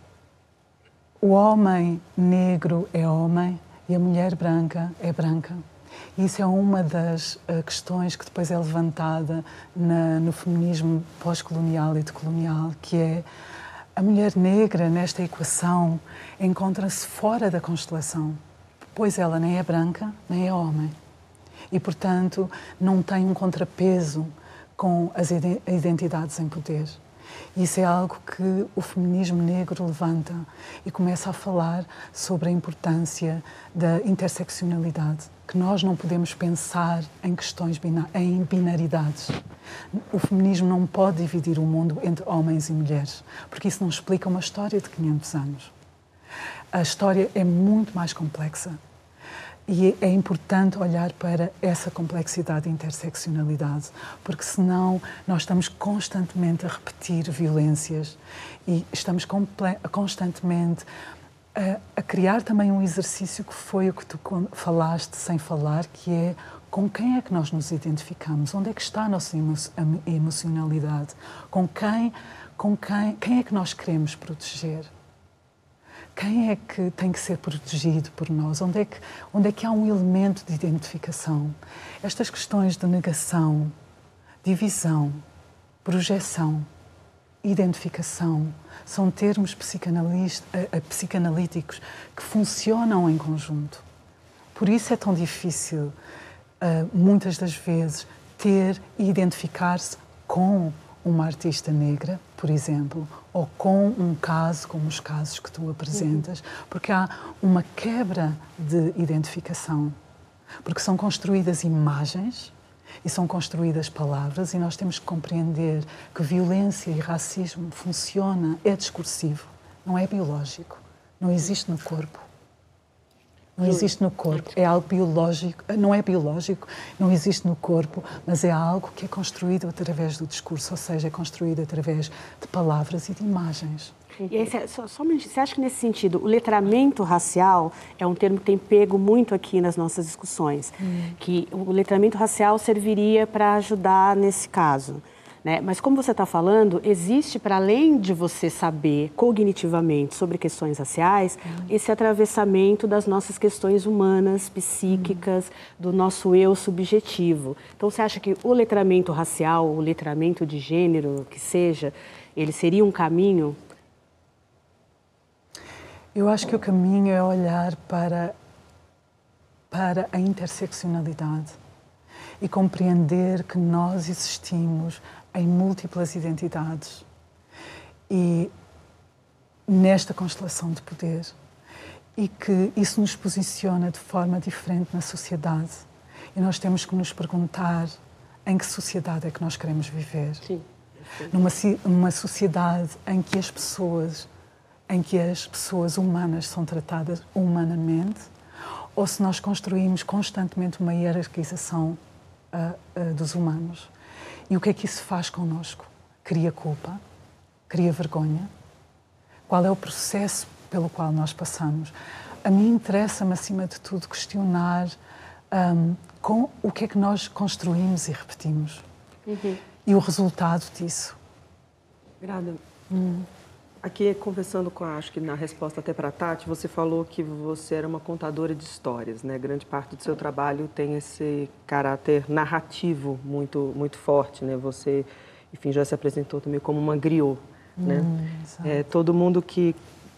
S3: o homem negro é homem e a mulher branca é branca. Isso é uma das uh, questões que depois é levantada na, no feminismo pós-colonial e decolonial, que é a mulher negra, nesta equação, encontra-se fora da constelação, pois ela nem é branca, nem é homem. E, portanto, não tem um contrapeso com as identidades em poder. Isso é algo que o feminismo negro levanta e começa a falar sobre a importância da interseccionalidade, que nós não podemos pensar em questões, em binaridades. O feminismo não pode dividir o mundo entre homens e mulheres, porque isso não explica uma história de quinhentos anos. A história é muito mais complexa. E é importante olhar para essa complexidade e interseccionalidade, porque senão nós estamos constantemente a repetir violências e estamos constantemente a, a criar também um exercício que foi o que tu falaste sem falar, que é com quem é que nós nos identificamos, onde é que está a nossa emocionalidade, com quem, com quem, quem é que nós queremos proteger. Quem é que tem que ser protegido por nós? Onde é que, onde é que há um elemento de identificação? Estas questões de negação, divisão, projeção, identificação, são termos psicanalíticos que funcionam em conjunto. Por isso é tão difícil, muitas das vezes, ter e identificar-se com uma artista negra, por exemplo, ou com um caso, como os casos que tu apresentas, porque há uma quebra de identificação, porque são construídas imagens e são construídas palavras e nós temos que compreender que violência e racismo funciona, é discursivo, não é biológico, não existe no corpo. Não existe no corpo, é algo biológico, não é biológico, não existe no corpo, mas é algo que é construído através do discurso, ou seja, é construído através de palavras e de imagens.
S5: E aí, só, só, você acha que nesse sentido, o letramento racial é um termo que tem pego muito aqui nas nossas discussões, hum. que o letramento racial serviria para ajudar nesse caso? Né? Mas como você está falando, existe, para além de você saber cognitivamente sobre questões raciais, uhum. esse atravessamento das nossas questões humanas, psíquicas, uhum. do nosso eu subjetivo. Então, você acha que o letramento racial, o letramento de gênero, que seja, ele seria um caminho?
S3: Eu acho que o caminho é olhar para, para a interseccionalidade e compreender que nós existimos em múltiplas identidades e nesta constelação de poder, e que isso nos posiciona de forma diferente na sociedade e nós temos que nos perguntar em que sociedade é que nós queremos viver.
S5: Sim.
S3: Numa, numa sociedade em que as pessoas em que as pessoas humanas são tratadas humanamente, ou se nós construímos constantemente uma hierarquização uh, uh, dos humanos. E o que é que isso faz connosco? Cria culpa, cria vergonha. Qual é o processo pelo qual nós passamos? A mim interessa-me, acima de tudo, questionar um, com o que é que nós construímos e repetimos. Uhum. E o resultado disso.
S4: Grada, hum. aqui conversando com a, acho que na resposta até para a Tati, você falou que você era uma contadora de histórias, né? Grande parte do seu trabalho tem esse caráter narrativo muito, muito forte, né? Você, enfim, já se apresentou também como uma griot, né?
S3: Hum,
S4: é, todo mundo que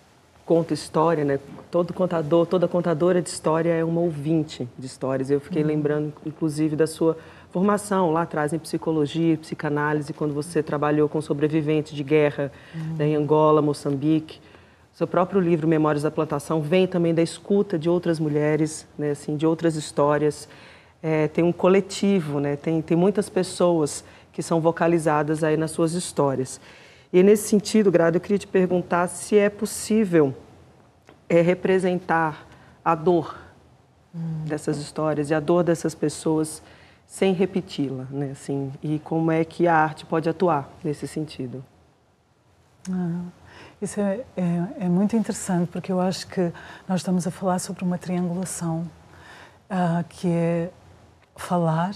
S4: conta história, né? Todo contador, toda contadora de história é uma ouvinte de histórias. Eu fiquei uhum. lembrando, inclusive, da sua formação lá atrás em psicologia, psicanálise, quando você trabalhou com sobreviventes de guerra uhum. né, em Angola, Moçambique. Seu próprio livro, Memórias da Plantação, vem também da escuta de outras mulheres, né, assim, de outras histórias. É, tem um coletivo, né, tem, tem muitas pessoas que são vocalizadas aí nas suas histórias. E nesse sentido, Grada, eu queria te perguntar se é possível é, representar a dor hum. dessas histórias e a dor dessas pessoas sem repeti-la, né, assim, e como é que a arte pode atuar nesse sentido.
S3: Ah. Isso é, é, é muito interessante, porque eu acho que nós estamos a falar sobre uma triangulação, uh, que é falar,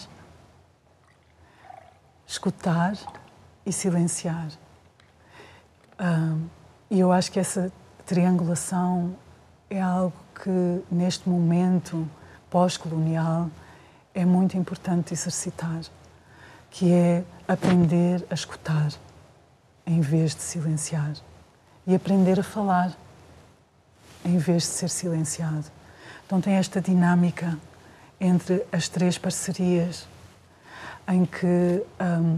S3: escutar e silenciar. Uh, e eu acho que essa triangulação é algo que, neste momento pós-colonial, é muito importante exercitar, que é aprender a escutar, em vez de silenciar. E aprender a falar, em vez de ser silenciado. Então tem esta dinâmica entre as três parcerias, em que, um,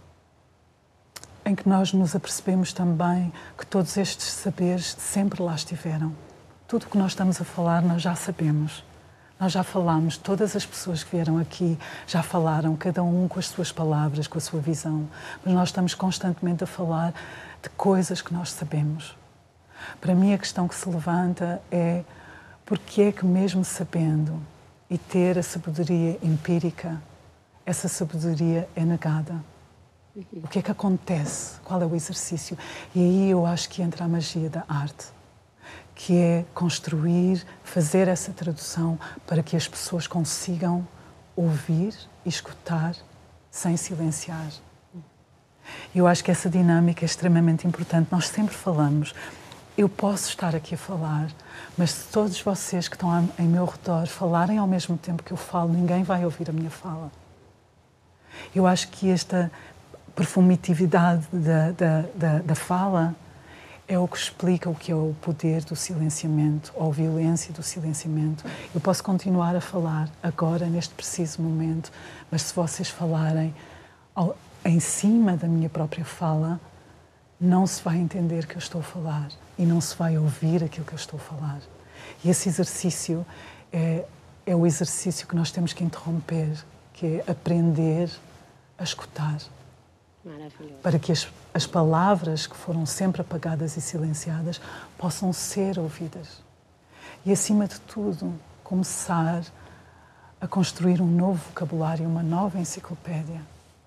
S3: em que nós nos apercebemos também que todos estes saberes sempre lá estiveram. Tudo o que nós estamos a falar, nós já sabemos. Nós já falamos, todas as pessoas que vieram aqui já falaram, cada um com as suas palavras, com a sua visão. Mas nós estamos constantemente a falar de coisas que nós sabemos. Para mim, a questão que se levanta é porque é que, mesmo sabendo e ter a sabedoria empírica, essa sabedoria é negada? O que é que acontece? Qual é o exercício? E aí eu acho que entra a magia da arte, que é construir, fazer essa tradução para que as pessoas consigam ouvir e escutar sem silenciar. Eu acho que essa dinâmica é extremamente importante. Nós sempre falamos, eu posso estar aqui a falar, mas se todos vocês que estão em meu redor falarem ao mesmo tempo que eu falo, ninguém vai ouvir a minha fala. Eu acho que esta performatividade da, da, da, da fala é o que explica o que é o poder do silenciamento, ou a violência do silenciamento. Eu posso continuar a falar agora, neste preciso momento, mas se vocês falarem ao, em cima da minha própria fala, não se vai entender que eu estou a falar e não se vai ouvir aquilo que eu estou a falar. E esse exercício é, é o exercício que nós temos que interromper, que é aprender a escutar.
S1: Maravilhoso. Para
S3: que as, as palavras que foram sempre apagadas e silenciadas possam ser ouvidas. E, acima de tudo, começar a construir um novo vocabulário, uma nova enciclopédia.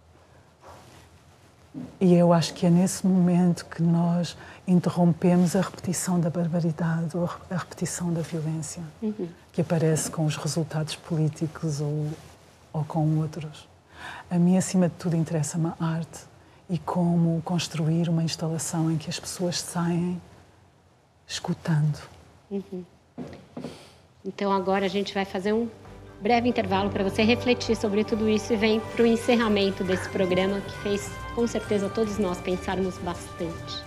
S3: E eu acho que é nesse momento que nós interrompemos a repetição da barbaridade ou a repetição da violência, uhum. que aparece com os resultados políticos ou, ou com outros. A mim, acima de tudo, interessa-me a arte e como construir uma instalação em que as pessoas saem escutando.
S1: Uhum. Então, agora a gente vai fazer um breve intervalo para você refletir sobre tudo isso e vem para o encerramento desse programa que fez, com certeza, todos nós pensarmos bastante.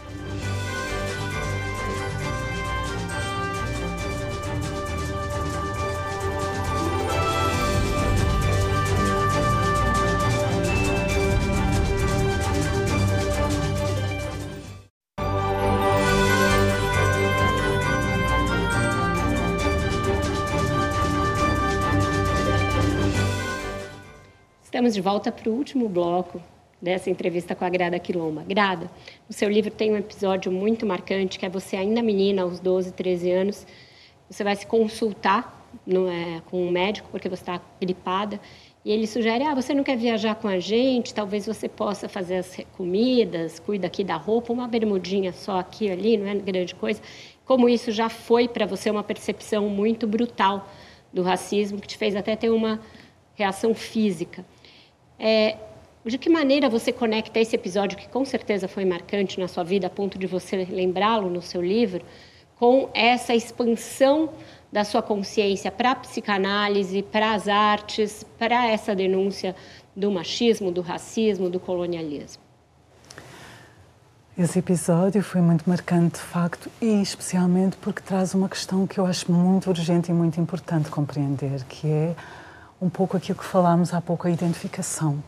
S1: Estamos de volta para o último bloco dessa entrevista com a Grada Quilomba. Grada, no seu livro tem um episódio muito marcante, que é você ainda menina, aos doze, treze anos. Você vai se consultar no, é, com um médico, porque você está gripada, e ele sugere, ah, você não quer viajar com a gente? Talvez você possa fazer as comidas, cuida aqui da roupa, uma bermudinha só aqui e ali, não é grande coisa. Como isso já foi para você uma percepção muito brutal do racismo, que te fez até ter uma reação física. É, de que maneira você conecta esse episódio, que com certeza foi marcante na sua vida, a ponto de você lembrá-lo no seu livro, com essa expansão da sua consciência para a psicanálise, para as artes, para essa denúncia do machismo, do racismo, do colonialismo?
S3: Esse episódio foi muito marcante, de facto, e especialmente porque traz uma questão que eu acho muito urgente e muito importante compreender, que é um pouco aquilo que falámos há pouco, a identificação.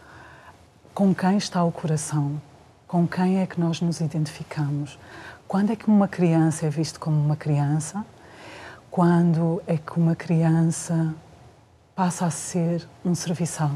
S3: Com quem está o coração? Com quem é que nós nos identificamos? Quando é que uma criança é vista como uma criança? Quando é que uma criança passa a ser um serviçal?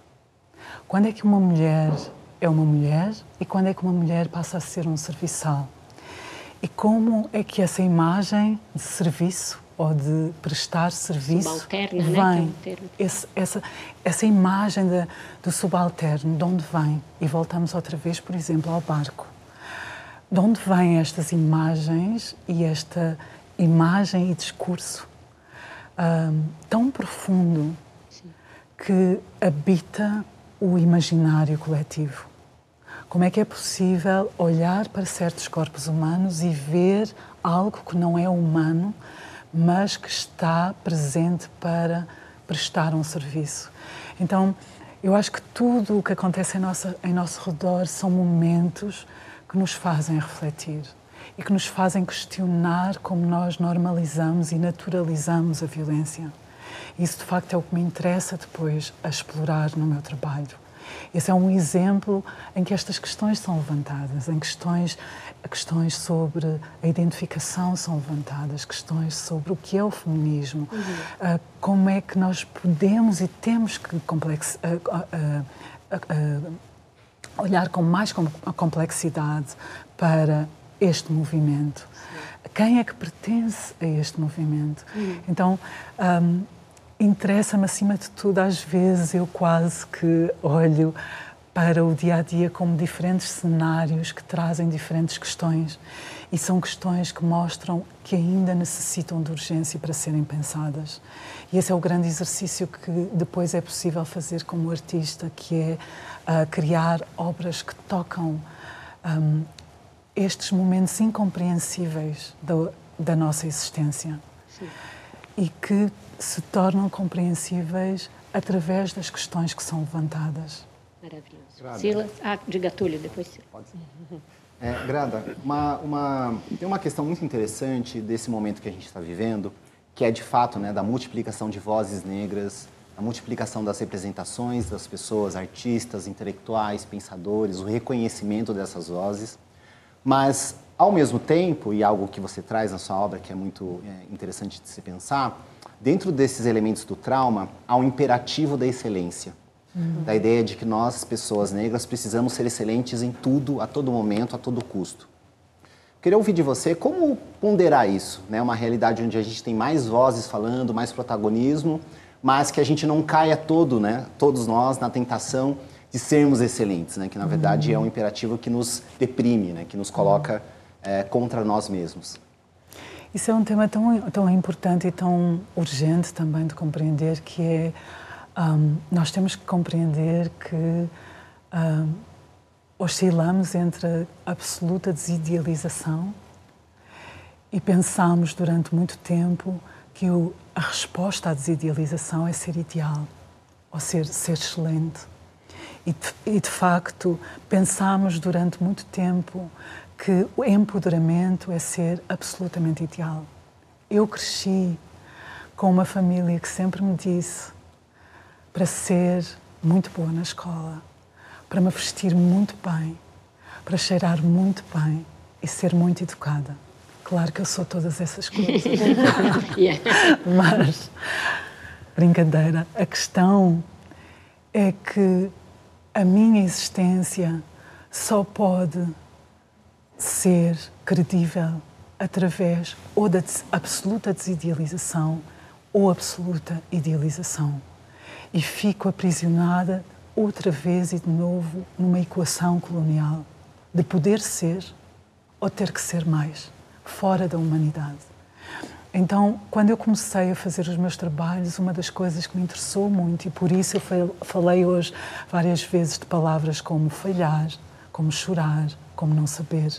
S3: Quando é que uma mulher é uma mulher e quando é que uma mulher passa a ser um serviçal? E como é que essa imagem de serviço ou de prestar serviço
S1: subalterna,
S3: vem?
S1: né? Que é um termo.
S3: Esse, essa, essa imagem de, do subalterno, de onde vem? E voltamos outra vez, por exemplo, ao barco. De onde vêm estas imagens e esta imagem e discurso um, tão profundo que habita o imaginário coletivo? Como é que é possível olhar para certos corpos humanos e ver algo que não é humano, mas que está presente para prestar um serviço? Então, eu acho que tudo o que acontece em, nossa, em nosso redor são momentos que nos fazem refletir e que nos fazem questionar como nós normalizamos e naturalizamos a violência. Isso, de facto, é o que me interessa depois a explorar no meu trabalho. Esse é um exemplo em que estas questões são levantadas, em questões, questões sobre a identificação são levantadas, questões sobre o que é o feminismo, uhum. uh, como é que nós podemos e temos que complex, uh, uh, uh, uh, olhar com mais complexidade para este movimento. Sim. Quem é que pertence a este movimento? Uhum. Então, um, interessa-me, acima de tudo, às vezes eu quase que olho para o dia-a-dia como diferentes cenários que trazem diferentes questões e são questões que mostram que ainda necessitam de urgência para serem pensadas. E esse é o grande exercício que depois é possível fazer como artista, que é uh, criar obras que tocam um, estes momentos incompreensíveis do, da nossa existência. Sim. E que se tornam compreensíveis através das questões que são levantadas.
S1: Maravilhoso. Grada. Silas, ah, diga Túlio, depois Silas.
S6: Pode ser. É, Grada, uma, uma, tem uma questão muito interessante desse momento que a gente está vivendo, que é de fato, né, da multiplicação de vozes negras, a multiplicação das representações das pessoas, artistas, intelectuais, pensadores, o reconhecimento dessas vozes, mas ao mesmo tempo, e algo que você traz na sua obra que é muito é, interessante de se pensar, dentro desses elementos do trauma, há um imperativo da excelência. Uhum. Da ideia de que nós, pessoas negras, precisamos ser excelentes em tudo, a todo momento, a todo custo. Queria ouvir de você como ponderar isso, né? Uma realidade onde a gente tem mais vozes falando, mais protagonismo, mas que a gente não caia todo, né? Todos nós, na tentação de sermos excelentes, né? Que na verdade uhum. é um imperativo que nos deprime, né? Que nos coloca é, contra nós mesmos.
S3: Isso é um tema tão, tão importante e tão urgente também de compreender, que é, um, nós temos que compreender que um, oscilamos entre a absoluta desidealização e pensamos durante muito tempo que o, a resposta à desidealização é ser ideal, ou ser, ser excelente. E de, e, de facto, pensamos durante muito tempo que o empoderamento é ser absolutamente ideal. Eu cresci com uma família que sempre me disse para ser muito boa na escola, para me vestir muito bem, para cheirar muito bem e ser muito educada. Claro que eu sou todas essas coisas. Yeah. Mas, brincadeira, a questão é que a minha existência só pode ser credível através ou da absoluta desidealização ou absoluta idealização. E fico aprisionada outra vez e de novo numa equação colonial de poder ser ou ter que ser mais, fora da humanidade. Então, quando eu comecei a fazer os meus trabalhos, uma das coisas que me interessou muito, e por isso eu falei hoje várias vezes de palavras como falhar, como chorar, como não saber,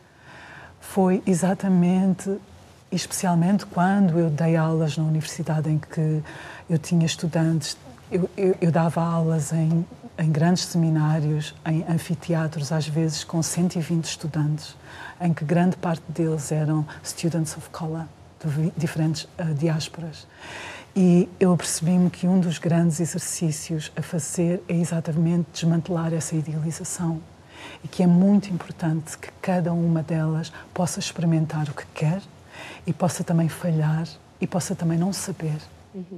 S3: foi exatamente, especialmente quando eu dei aulas na universidade em que eu tinha estudantes, eu, eu, eu dava aulas em em grandes seminários, em anfiteatros, às vezes com cento e vinte estudantes, em que grande parte deles eram students of color, de diferentes uh, diásporas. E eu percebi-me que um dos grandes exercícios a fazer é exatamente desmantelar essa idealização. E que é muito importante que cada uma delas possa experimentar o que quer e possa também falhar e possa também não saber. Uhum.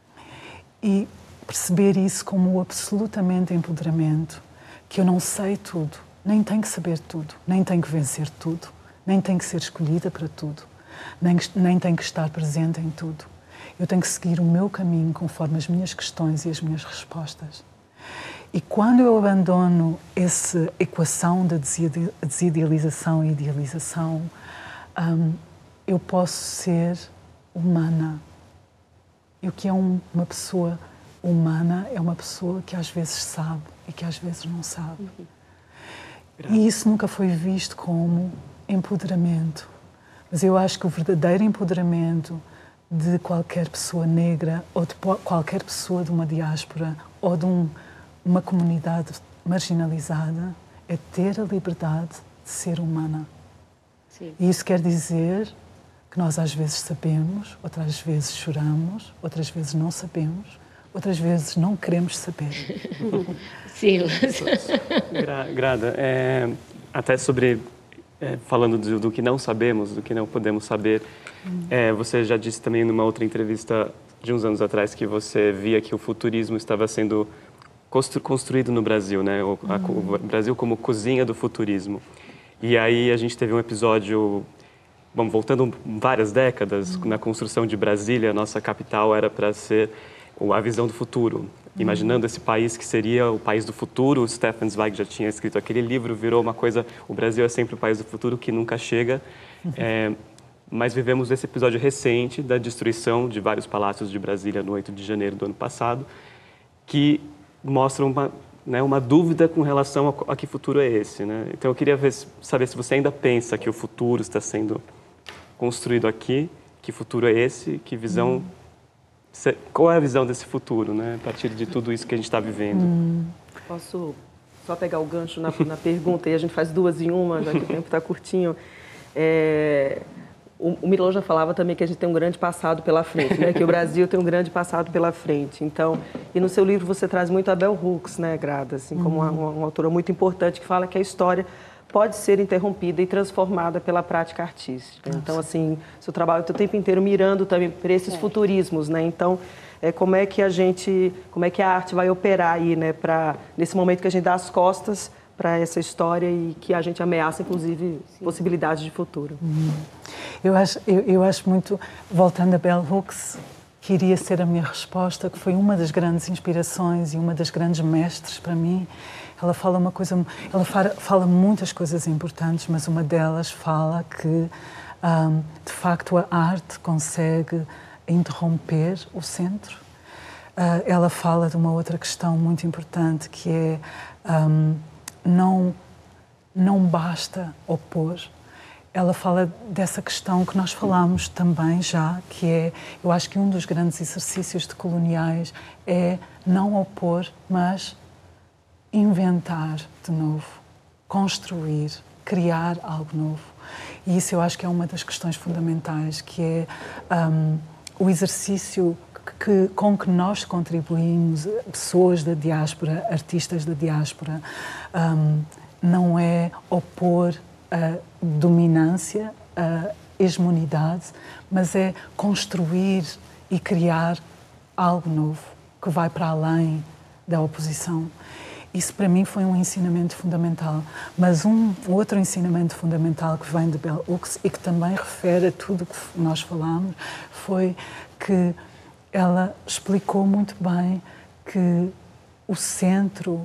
S3: E perceber isso como absolutamente empoderamento, que eu não sei tudo, nem tenho que saber tudo, nem tenho que vencer tudo, nem tenho que ser escolhida para tudo, nem, nem tenho que estar presente em tudo. Eu tenho que seguir o meu caminho conforme as minhas questões e as minhas respostas. E quando eu abandono essa equação da desidealização e idealização, um, eu posso ser humana. E o que é um, uma pessoa humana é uma pessoa que às vezes sabe e que às vezes não sabe. Uhum. E isso nunca foi visto como empoderamento. Mas eu acho que o verdadeiro empoderamento de qualquer pessoa negra ou de qualquer pessoa de uma diáspora ou de um, uma comunidade marginalizada é ter a liberdade de ser humana. Sim. E isso quer dizer que nós às vezes sabemos, outras vezes choramos, outras vezes não sabemos, outras vezes não queremos saber.
S1: Sim.
S8: Gra, Grada, é, até sobre, é, falando do, do que não sabemos, do que não podemos saber, hum. é, você já disse também numa outra entrevista de uns anos atrás que você via que o futurismo estava sendo constru, construído no Brasil, né? O, a, hum. o Brasil como cozinha do futurismo. E aí a gente teve um episódio... Bom, voltando várias décadas, uhum. na construção de Brasília, a nossa capital era para ser a visão do futuro. Uhum. Imaginando esse país que seria o país do futuro, o Stefan Zweig já tinha escrito aquele livro, virou uma coisa, o Brasil é sempre o país do futuro que nunca chega. Uhum. É, mas vivemos esse episódio recente da destruição de vários palácios de Brasília no oito de janeiro do ano passado, que mostra uma, né, uma dúvida com relação a, a que futuro é esse, né? Então eu queria ver, saber se você ainda pensa que o futuro está sendo construído aqui, que futuro é esse, que visão, hum. qual é a visão desse futuro, né, a partir de tudo isso que a gente está vivendo?
S4: Hum. Posso só pegar o gancho na, na pergunta e a gente faz duas em uma, já que o tempo está curtinho. É, o, o Milão já falava também que a gente tem um grande passado pela frente, né, que o Brasil tem um grande passado pela frente. Então, e no seu livro você traz muito a Bell Hooks, né, Grada, assim, como uma, uma, uma autora muito importante que fala que a história pode ser interrompida e transformada pela prática artística. Nossa. Então, assim, seu trabalho está o tempo inteiro mirando também para esses é. futurismos, né? Então, é, como é que a gente, como é que a arte vai operar aí, né? Para nesse momento que a gente dá as costas para essa história e que a gente ameaça, inclusive, Sim. possibilidades de futuro.
S3: Hum. Eu acho, eu, eu acho muito, voltando a Bell Hooks, que iria ser a minha resposta, que foi uma das grandes inspirações e uma das grandes mestres para mim. Ela fala uma coisa, ela fala, fala muitas coisas importantes, mas uma delas fala que, um, de facto, a arte consegue interromper o centro. Uh, ela fala de uma outra questão muito importante, que é um, não, não basta opor. Ela fala dessa questão que nós falamos também já, que é, eu acho que um dos grandes exercícios decoloniais é não opor, mas inventar de novo, construir, criar algo novo. E isso eu acho que é uma das questões fundamentais, que é um, o exercício que, com que nós contribuímos, pessoas da diáspora, artistas da diáspora, um, não é opor a dominância, a hegemonidade, mas é construir e criar algo novo, que vai para além da oposição. Isso, para mim, foi um ensinamento fundamental. Mas um outro ensinamento fundamental que vem de Bell Hooks e que também refere a tudo o que nós falamos foi que ela explicou muito bem que o centro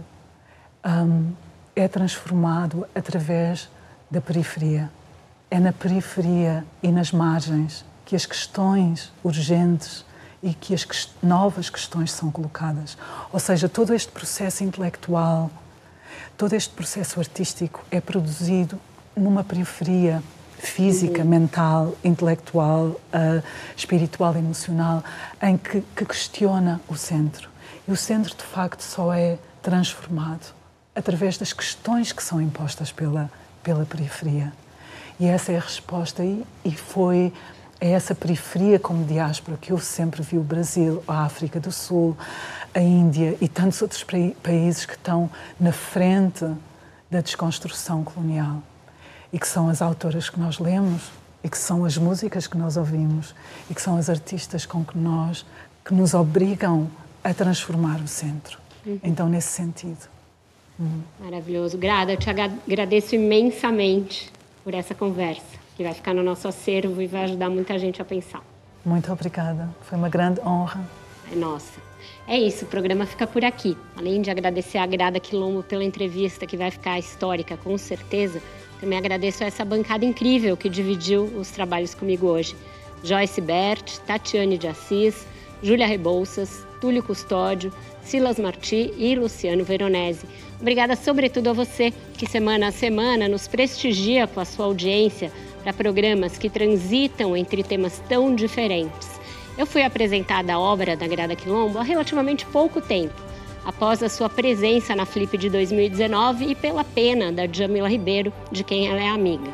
S3: um, é transformado através da periferia. É na periferia e nas margens que as questões urgentes e que as que, novas questões são colocadas. Ou seja, todo este processo intelectual, todo este processo artístico é produzido numa periferia física, uhum. mental, intelectual, uh, espiritual, emocional, em que, que questiona o centro. E o centro, de facto, só é transformado através das questões que são impostas pela, pela periferia. E essa é a resposta, e, e foi é essa periferia como diáspora que eu sempre vi o Brasil, a África do Sul, a Índia e tantos outros países que estão na frente da desconstrução colonial e que são as autoras que nós lemos e que são as músicas que nós ouvimos e que são as artistas com que nós que nos obrigam a transformar o centro. Uhum. Então, nesse sentido. Uhum.
S1: Maravilhoso. Grada, eu te agradeço imensamente por essa conversa, que vai ficar no nosso acervo e vai ajudar muita gente a pensar.
S3: Muito obrigada. Foi uma grande honra.
S1: É nossa. É isso, o programa fica por aqui. Além de agradecer a Grada Quilombo pela entrevista, que vai ficar histórica, com certeza, também agradeço a essa bancada incrível que dividiu os trabalhos comigo hoje. Joyce Bert, Tatiane de Assis, Júlia Rebouças, Túlio Custódio, Silas Marti e Luciano Veronese. Obrigada, sobretudo, a você que semana a semana nos prestigia com a sua audiência para programas que transitam entre temas tão diferentes. Eu fui apresentada a obra da Grada Quilombo há relativamente pouco tempo, após a sua presença na Flip de dois mil e dezenove e pela pena da Djamila Ribeiro, de quem ela é amiga.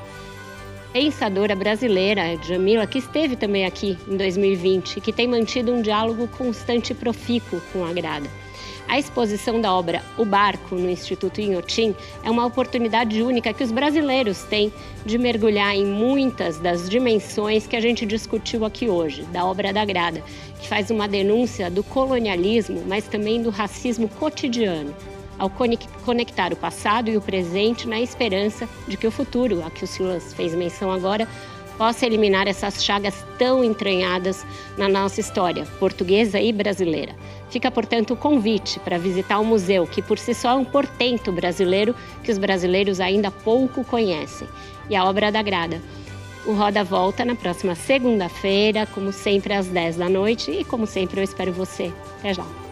S1: Pensadora brasileira, Djamila, que esteve também aqui em dois mil e vinte e que tem mantido um diálogo constante e profícuo com a Grada. A exposição da obra O Barco, no Instituto Inhotim, é uma oportunidade única que os brasileiros têm de mergulhar em muitas das dimensões que a gente discutiu aqui hoje, da obra da Grada, que faz uma denúncia do colonialismo, mas também do racismo cotidiano, ao conectar o passado e o presente na esperança de que o futuro, a que o Silas fez menção agora, possa eliminar essas chagas tão entranhadas na nossa história portuguesa e brasileira. Fica, portanto, o convite para visitar o museu, que por si só é um portento brasileiro que os brasileiros ainda pouco conhecem, e a obra da Grada. O Roda volta na próxima segunda-feira, como sempre às dez da noite, e como sempre eu espero você. Até já!